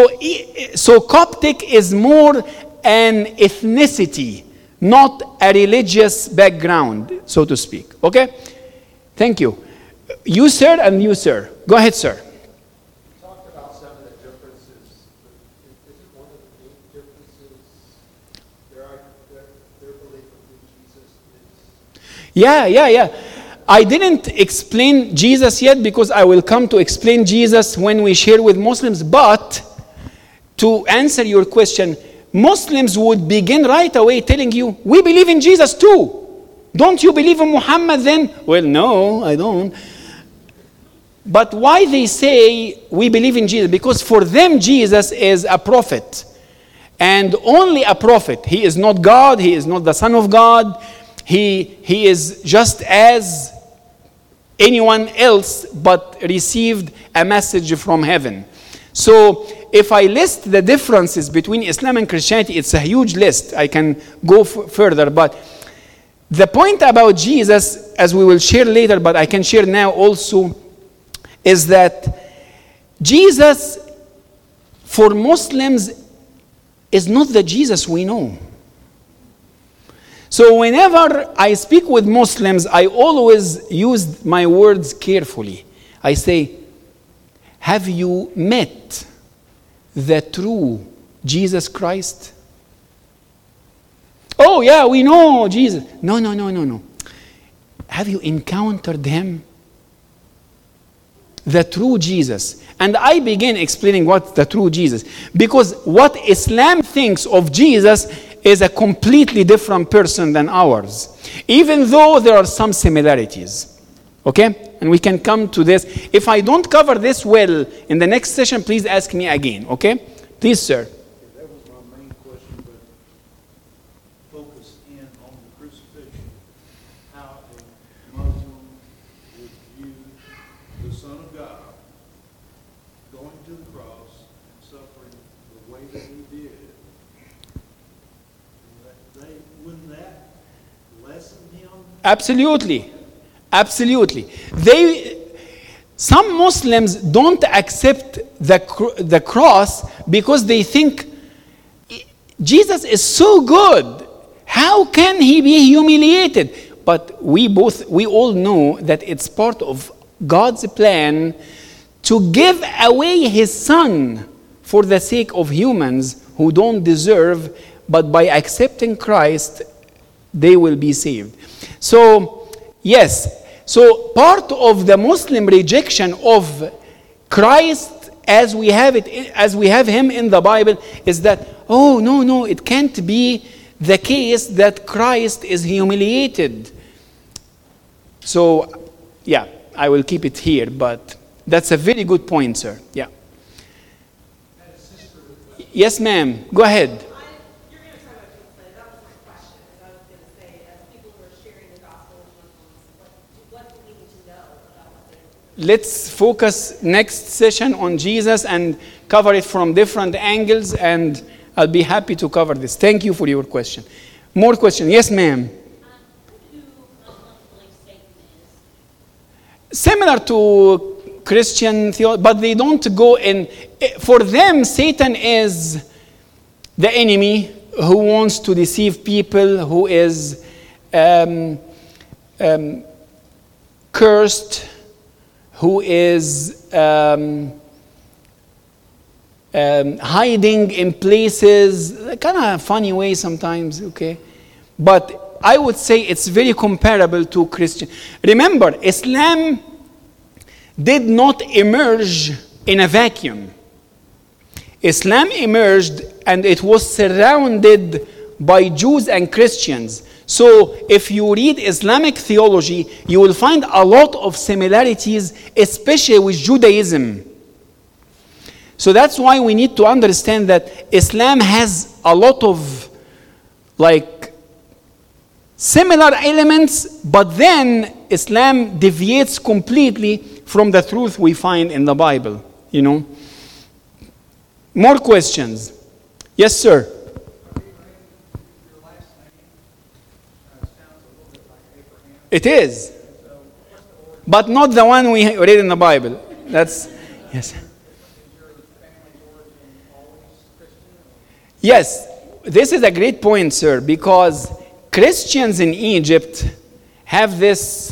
So Coptic is more an ethnicity, not a religious background, so to speak. Okay? Thank you. You, sir, and you, sir. Go ahead, sir. Talked about some of the differences. Isn't one of the main differences their belief of who Jesus is? Yeah. I didn't explain Jesus yet because I will come to explain Jesus when we share with Muslims. But to answer your question, Muslims would begin right away telling you, we believe in Jesus too. Don't you believe in Muhammad then? Well, no, I don't. But why they say we believe in Jesus? Because for them, Jesus is a prophet. And only a prophet. He is not God. He is not the Son of God. He is just as anyone else, but received a message from heaven. So if I list the differences between Islam and Christianity, it's a huge list. I can go further. But the point about Jesus, as we will share later, but I can share now also, is that Jesus, for Muslims, is not the Jesus we know. So whenever I speak with Muslims, I always use my words carefully. I say, have you met the true Jesus Christ? Oh yeah, we know Jesus. No. Have you encountered him? The true Jesus. And I begin explaining what the true Jesus. Because what Islam thinks of Jesus is a completely different person than ours. Even though there are some similarities. Okay? And we can come to this. If I don't cover this well in the next session, please ask me again. Okay? Please, sir. That was my main question, but focus in on the crucifixion. How a Muslim would view the Son of God going to the cross and suffering the way that he did. Wouldn't that lessen him? Absolutely. Some Muslims don't accept the cross because they think Jesus is so good. How can he be humiliated? But we all know that it's part of God's plan to give away his son for the sake of humans who don't deserve, but by accepting Christ, they will be saved. So, yes. So part of the Muslim rejection of Christ as we have him in the Bible is that, oh, no, it can't be the case that Christ is humiliated. So, yeah, I will keep it here, but that's a very good point, sir. Yeah. Yes, ma'am. Go ahead. You're going to talk about Jesus, that was my question. I was going to say, as people who are sharing the gospel with Muslims, what do we need to know about what they Let's focus next session on Jesus and cover it from different angles, and I'll be happy to cover this. Thank you for your question. More questions? Yes, ma'am. Who do Muslims believe Satan is? Similar to Christian theology, but they don't go in. For them, Satan is the enemy who wants to deceive people, who is cursed, who is hiding in places, kind of funny way sometimes, okay? But I would say it's very comparable to Christian. Remember, Islam did not emerge in a vacuum. Islam emerged and it was surrounded by Jews and Christians. So if you read Islamic theology, you will find a lot of similarities, especially with Judaism. So that's why we need to understand that Islam has a lot of similar elements, but then Islam deviates completely from the truth we find in the Bible, you know. More questions? Yes, sir. Your last name sounds a little bit like Abraham. It is, So what's the origin? but not the one we read in the Bible. That's, yes. Is your family origin always Christian? Yes, this is a great point, sir, because Christians in Egypt have this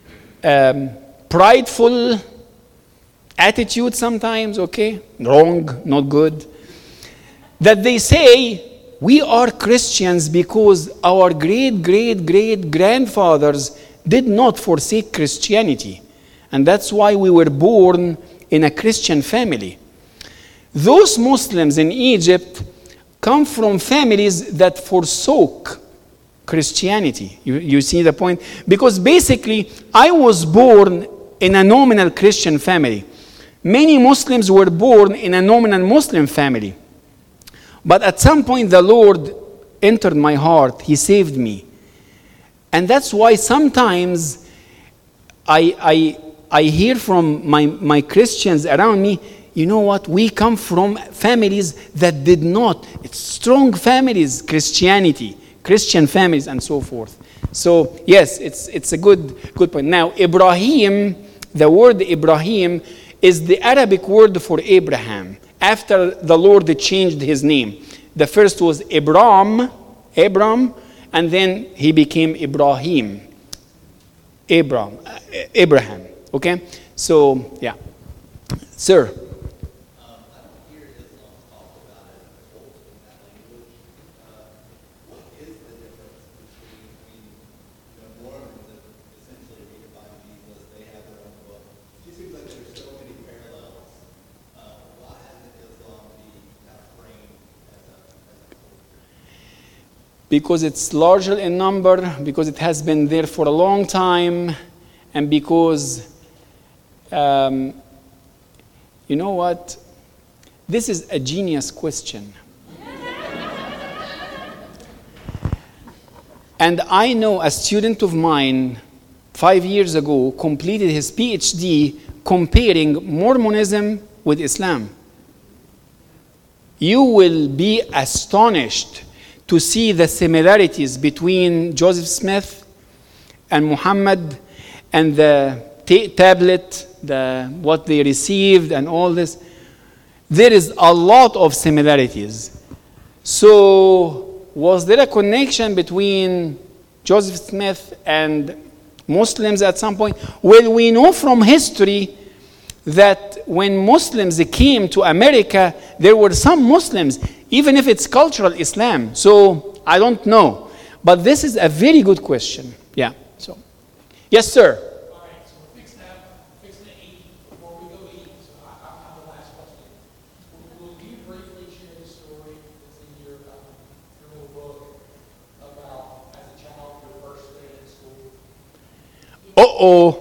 prideful attitude sometimes, okay? Wrong, not good. That they say, we are Christians because our great-great-great-grandfathers did not forsake Christianity. And that's why we were born in a Christian family. Those Muslims in Egypt come from families that forsook Christianity. You see the point? Because basically, I was born in a nominal Christian family. Many Muslims were born in a nominal Muslim family. But at some point, the Lord entered my heart. He saved me. And that's why sometimes I hear from my Christians around me, you know what, we come from families that did not, it's strong families, Christian families, and so forth. So yes, it's a good point. Now, Ibrahim, the word Ibrahim is the Arabic word for Abraham. After the Lord changed his name. The first was Abram, and then he became Ibrahim. Abraham. Okay? So, yeah. Sir. Because it's larger in number, because it has been there for a long time, and because, you know what? This is a genius question. And I know a student of mine 5 years ago completed his PhD comparing Mormonism with Islam. You will be astonished to see the similarities between Joseph Smith and Muhammad and the tablet, what they received and all this. There is a lot of similarities. So was there a connection between Joseph Smith and Muslims at some point? Well, we know from history that when Muslims came to America, there were some Muslims, even if it's cultural Islam. So I don't know. But this is a very good question. Yeah. So, yes, sir. All right, so we're fixing to eat. Before we go eat, so I have the last question. Will you briefly share the story that's in your little book about, as a child, your first day in school? Uh-oh.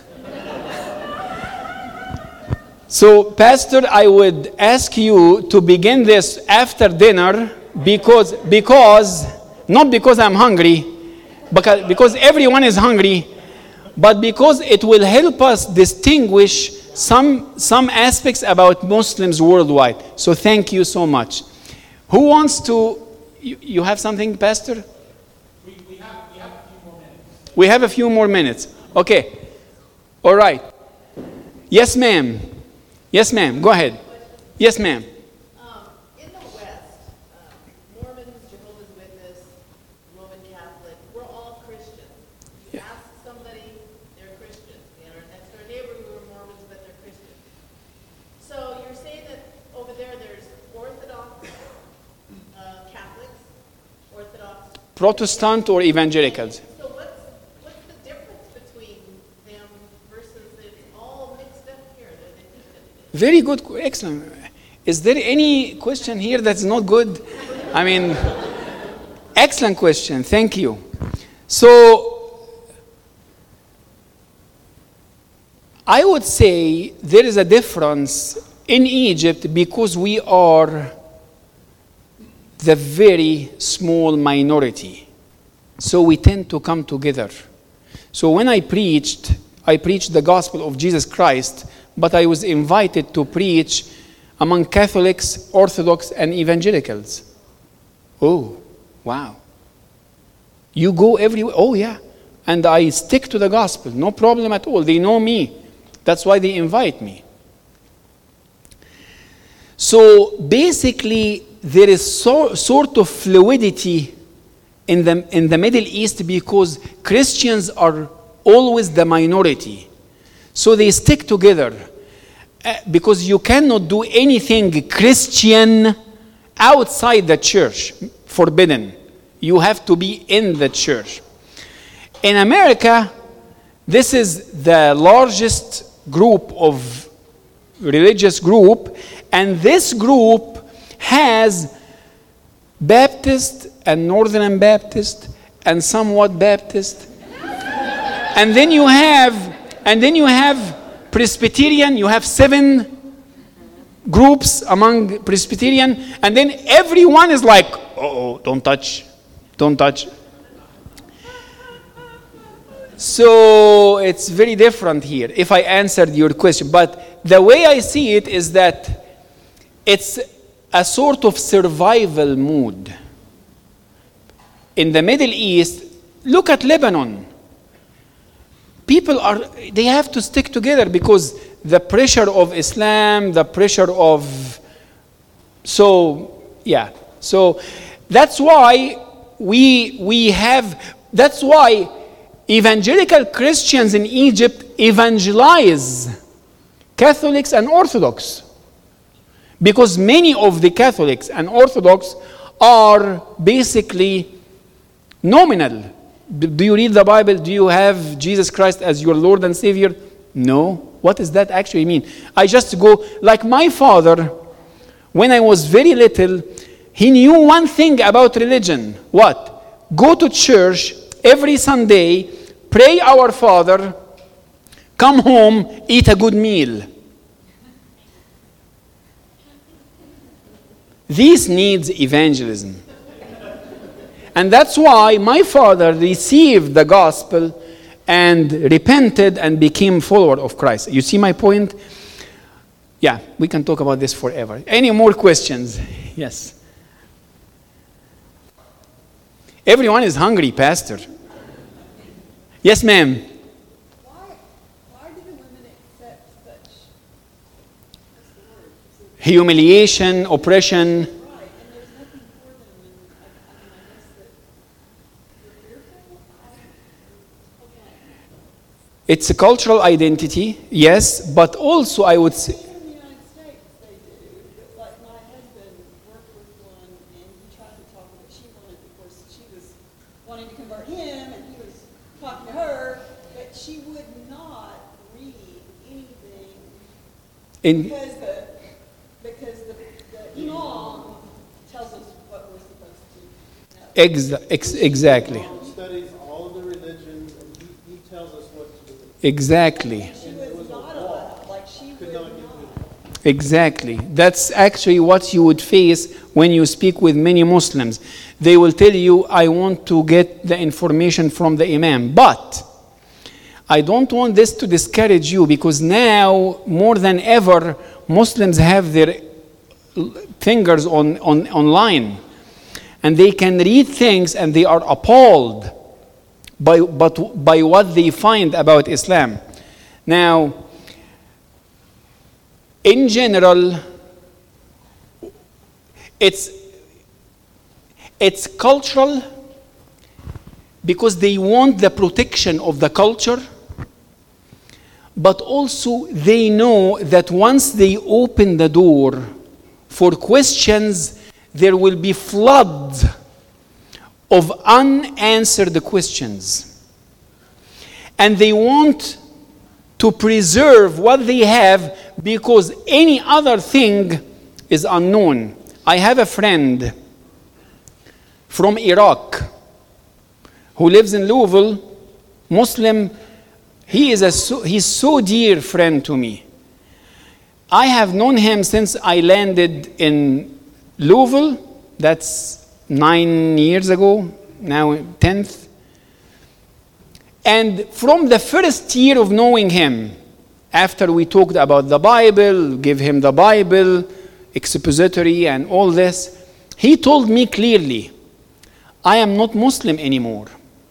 So, Pastor, I would ask you to begin this after dinner because not because I'm hungry, because everyone is hungry, but because it will help us distinguish some aspects about Muslims worldwide. So thank you so much. Who wants to, you have something, Pastor? We have a few more minutes. We have a few more minutes. Okay. All right. Yes, ma'am. Yes, ma'am. Go ahead. Yes, ma'am. In the West, Mormons, Jehovah's Witness, Roman Catholic, we're all Christians. You ask somebody, they're Christians. Our next door neighbor who are Mormons, but they're Christians. So you're saying that over there's Orthodox Catholics, Orthodox. Protestant or evangelicals? So what's the difference between them versus it's all mixed up here? They think that Very good, excellent. Is there any question here that's not good? I mean, excellent question. Thank you. So, I would say there is a difference in Egypt because we are the very small minority. So we tend to come together. So when I preached the gospel of Jesus Christ, but I was invited to preach among Catholics, Orthodox, and evangelicals. Oh, wow. You go everywhere. Oh, yeah. And I stick to the gospel. No problem at all. They know me. That's why they invite me. So basically, there is sort of fluidity in the Middle East because Christians are always the minority. So they stick together because you cannot do anything Christian outside the church. Forbidden. You have to be in the church. In America, this is the largest group of religious group, and this group has Baptist and Northern Baptist and somewhat Baptist. And then you have Presbyterian, you have 7 groups among Presbyterian, and then everyone is like, uh-oh, don't touch. So it's very different here, if I answered your question. But the way I see it is that it's a sort of survival mood. In the Middle East, look at Lebanon. They have to stick together because the pressure of Islam, the pressure of, so that's why that's why evangelical Christians in Egypt evangelize Catholics and Orthodox. Because many of the Catholics and Orthodox are basically nominal. Do you read the Bible? Do you have Jesus Christ as your Lord and Savior? No. What does that actually mean? I just go, like my father, when I was very little, he knew one thing about religion. What? Go to church every Sunday, pray our Father, come home, eat a good meal. This needs evangelism. And that's why my father received the gospel and repented and became a follower of Christ. You see my point? Yeah, we can talk about this forever. Any more questions? Yes. Everyone is hungry, Pastor. Yes, ma'am. Why do the women accept such Humiliation, oppression. right? And there's nothing for them. And I guess that they're fearful. It's a cultural identity, yes, but also I would say, In the United States, they do. But like my husband worked with one, and he tried to talk to what she wanted. Of course, she was wanting to convert him, and he was talking to her, but she would not read anything because the imam tells us what we're supposed to know. exactly. He studies all of the religions, and he tells us what to do. Exactly. She was not allowed. Like she would not. Exactly. That's actually what you would face when you speak with many Muslims. They will tell you, I want to get the information from the Imam. But I don't want this to discourage you because now, more than ever, Muslims have their fingers online. And they can read things and they are appalled by what they find about Islam. Now, in general, it's cultural because they want the protection of the culture, but also they know that once they open the door for questions, there will be floods of unanswered questions. And they want to preserve what they have because any other thing is unknown. I have a friend from Iraq who lives in Louisville, Muslim. He's so dear friend to me. I have known him since I landed in Louisville. That's 9 years ago, now 10th. And from the first year of knowing him, after we talked about the Bible, give him the Bible, expository and all this, he told me clearly, I am not Muslim anymore.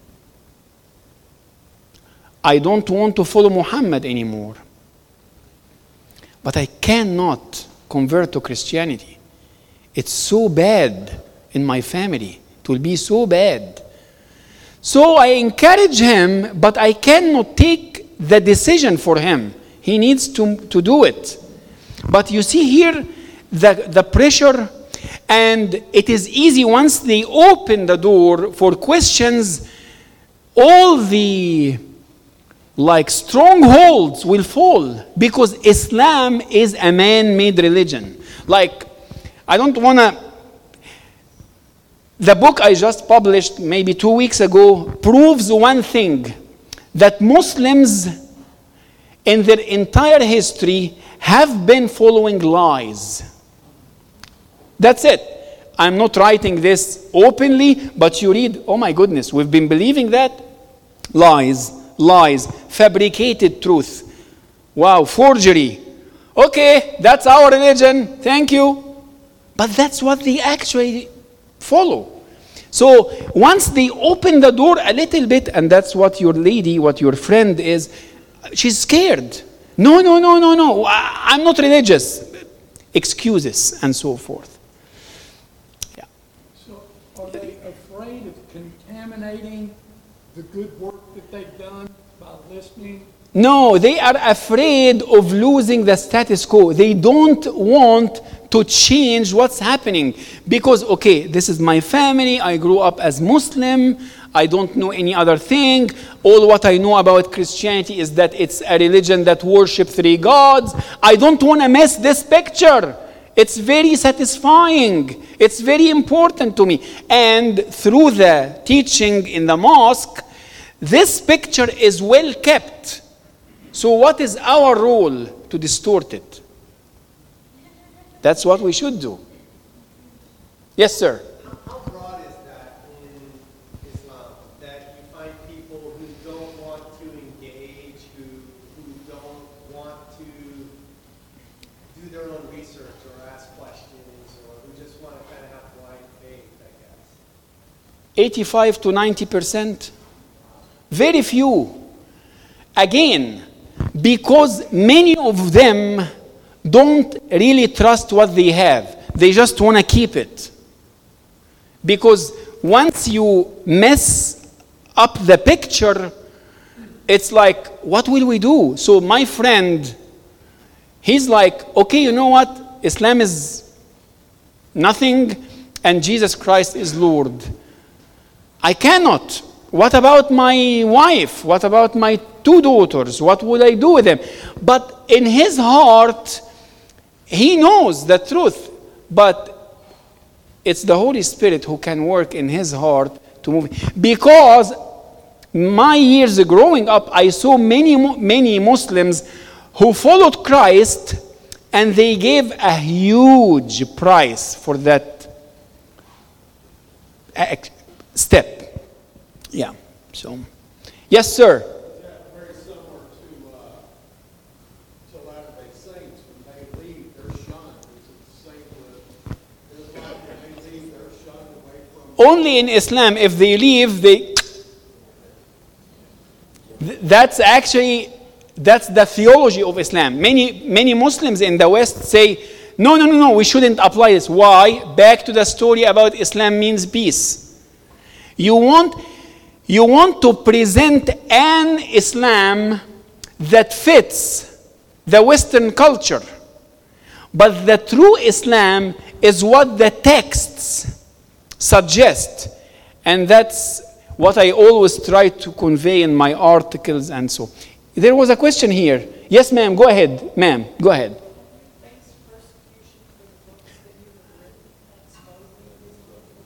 I don't want to follow Muhammad anymore. But I cannot convert to Christianity. It's so bad in my family. It will be so bad. So I encourage him, but I cannot take the decision for him. He needs to do it. But you see here the pressure, and it is easy once they open the door for questions, all the strongholds will fall, because Islam is a man-made religion. I don't want to. The book I just published maybe 2 weeks ago proves one thing, that Muslims in their entire history have been following lies. That's it. I'm not writing this openly, but you read, oh my goodness, we've been believing that? Lies, fabricated truth. Wow, forgery. Okay, that's our religion, thank you. But that's what they actually follow. So once they open the door a little bit, and that's what your lady, what your friend is, she's scared. No, I'm not religious. Excuses and so forth. Yeah. So are they afraid of contaminating the good work that they've done by listening? No, they are afraid of losing the status quo. They don't want to change what's happening. Because, okay, this is my family. I grew up as Muslim. I don't know any other thing. All what I know about Christianity is that it's a religion that worships 3 gods. I don't want to miss this picture. It's very satisfying. It's very important to me. And through the teaching in the mosque, this picture is well kept. So what is our role to distort it? That's what we should do. Yes, sir. How broad is that in Islam? That you find people who don't want to engage, who don't want to do their own research or ask questions, or who just want to kind of have blind faith, I guess? 85 to 90%. Very few. Again, because many of them don't really trust what they have. They just want to keep it. Because once you mess up the picture, it's like, what will we do? So my friend, he's like, okay, you know what? Islam is nothing and Jesus Christ is Lord. I cannot. What about my wife? What about my 2 daughters? What would I do with them? But in his heart, he knows the truth. But it's the Holy Spirit who can work in his heart to move. Because my years growing up, I saw many Muslims who followed Christ, and they gave a huge price for that step. Yeah. So, yes, sir. Very similar to Latter-day Saints. When they leave, they're shunned. It's the same with Islam. When they leave, they're shunned away from. Only in Islam, if they leave, that's the theology of Islam. Many Muslims in the West say, no, we shouldn't apply this. Why? Back to the story about Islam means peace. You want to present an Islam that fits the Western culture. But the true Islam is what the texts suggest. And that's what I always try to convey in my articles and so. There was a question here. Yes, ma'am, go ahead. Ma'am, go ahead.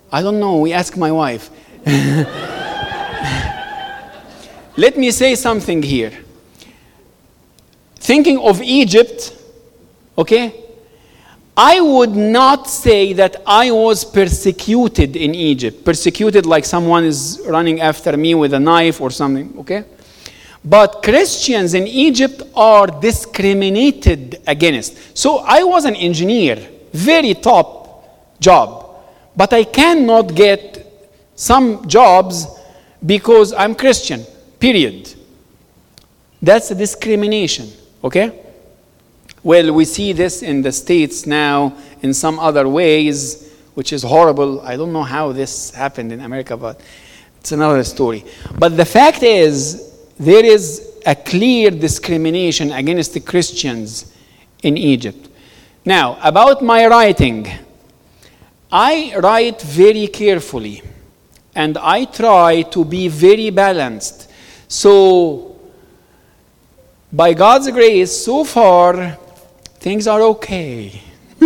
I don't know. We ask my wife. Let me say something here. Thinking of Egypt, okay? I would not say that I was persecuted in Egypt. Persecuted like someone is running after me with a knife or something, okay? But Christians in Egypt are discriminated against. So I was an engineer, very top job. But I cannot get some jobs because I'm Christian, period. That's a discrimination, okay? Well, we see this in the States now in some other ways, which is horrible. I don't know how this happened in America, but it's another story. But the fact is, there is a clear discrimination against the Christians in Egypt. Now, about my writing, I write very carefully, and I try to be very balanced. So, by God's grace, so far, things are okay.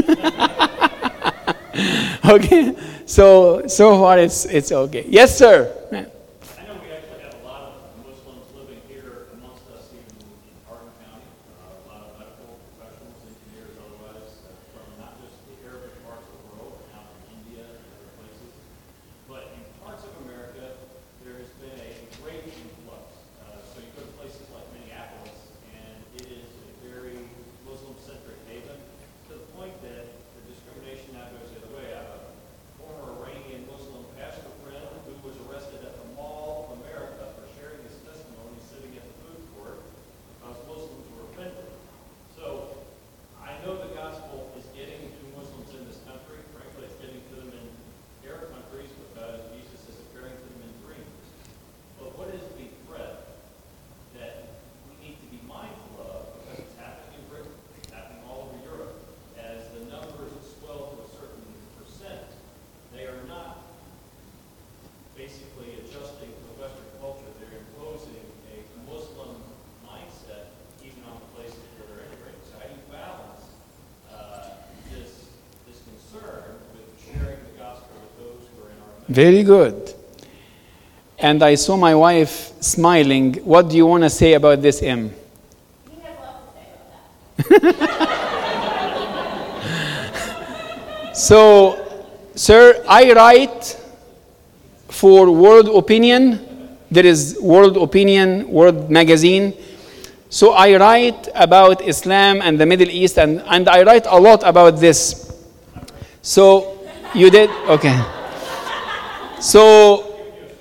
Okay? So far it's okay. Yes, sir. I know we actually have a lot of Muslims living here amongst us, even in Hardin County. A lot of medical professionals, engineers, otherwise, from not just the Arabic parts of the world, but out in India and other places. But in parts of America, there has been a great influx. So you go to places like Minneapolis, and it is a very Muslim-centric haven, to the point that the discrimination now goes the other way. I have a former Iranian Muslim pastor friend who was arrested at the Mall of America for sharing his testimony sitting at the food court because Muslims were offended. So I know the gospel is getting to Muslims in this country. Frankly, it's getting to them in their countries because Jesus is appearing to them in dreams. But what is the threat that we need to be mindful of, because it's happening in Britain, it's happening all over Europe, as the numbers swell to a certain percent, they are not basically adjusting to the Western culture. They're imposing a Muslim mindset even on the places where they're integrating. So how do you balance this concern with sharing the gospel with those who are in our midst? Very good. And I saw my wife smiling. What do you want to say about this, M? He has lots to say about that. So, sir, I write for World Opinion. There is World Opinion, World Magazine. So I write about Islam and the Middle East, and I write a lot about this. So, you did? Okay. So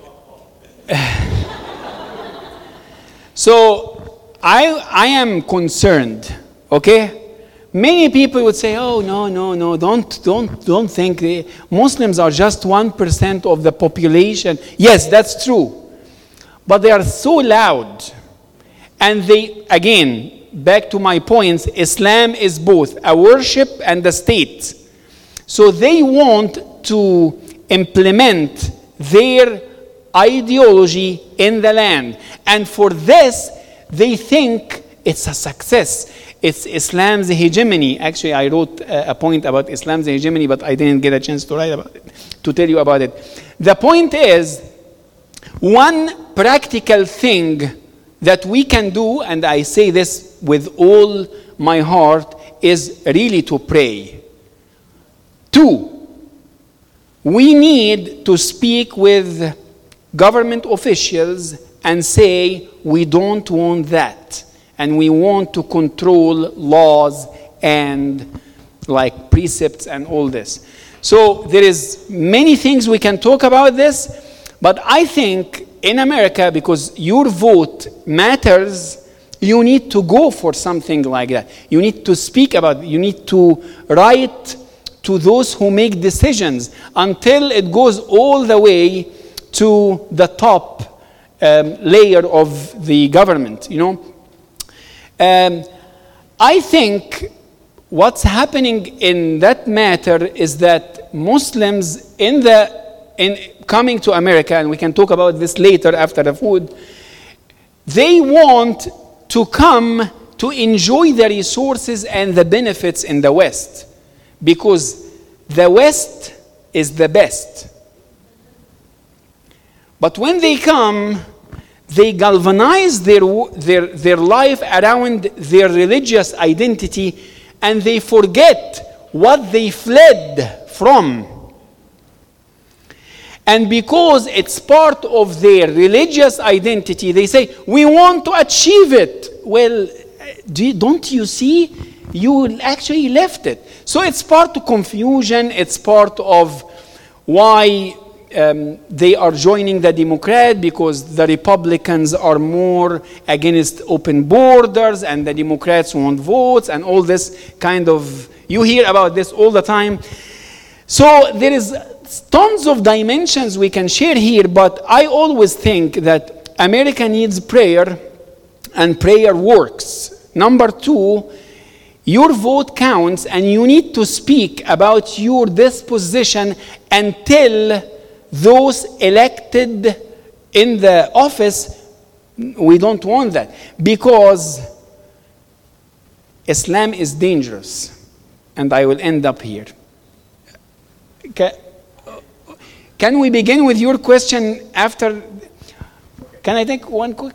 I am concerned, okay? Many people would say, oh, no, don't think Muslims are just 1% of the population. Yes, that's true. But they are so loud. And they, again, back to my points, Islam is both a worship and a state. So they want to implement their ideology in the land. And for this, they think it's a success. It's Islam's hegemony. Actually, I wrote a point about Islam's hegemony, but I didn't get a chance to write about it, to tell you about it. The point is, one practical thing that we can do, and I say this with all my heart, is really to pray. 2, we need to speak with government officials and say, we don't want that. And we want to control laws and like precepts and all this. So there is many things we can talk about this, but I think in America, because your vote matters, you need to go for something like that. You need to speak about it. You need to write to those who make decisions until it goes all the way to the top layer of the government, you know. I think what's happening in that matter is that Muslims in coming to America, and we can talk about this later after the food, they want to come to enjoy the resources and the benefits in the West, because the West is the best. But when they come, they galvanize their life around their religious identity, and they forget what they fled from. And because it's part of their religious identity, they say, we want to achieve it. Well, don't you see? You actually left it. So it's part of confusion. It's part of why they are joining the Democrat, because the Republicans are more against open borders and the Democrats want votes and all this kind of, you hear about this all the time. So there is tons of dimensions we can share here, but I always think that America needs prayer, and prayer works. Number two, your vote counts, and you need to speak about your disposition and tell those elected in the office, we don't want that, because Islam is dangerous. And I will end up here. Can we begin with your question after? Can I take one quick?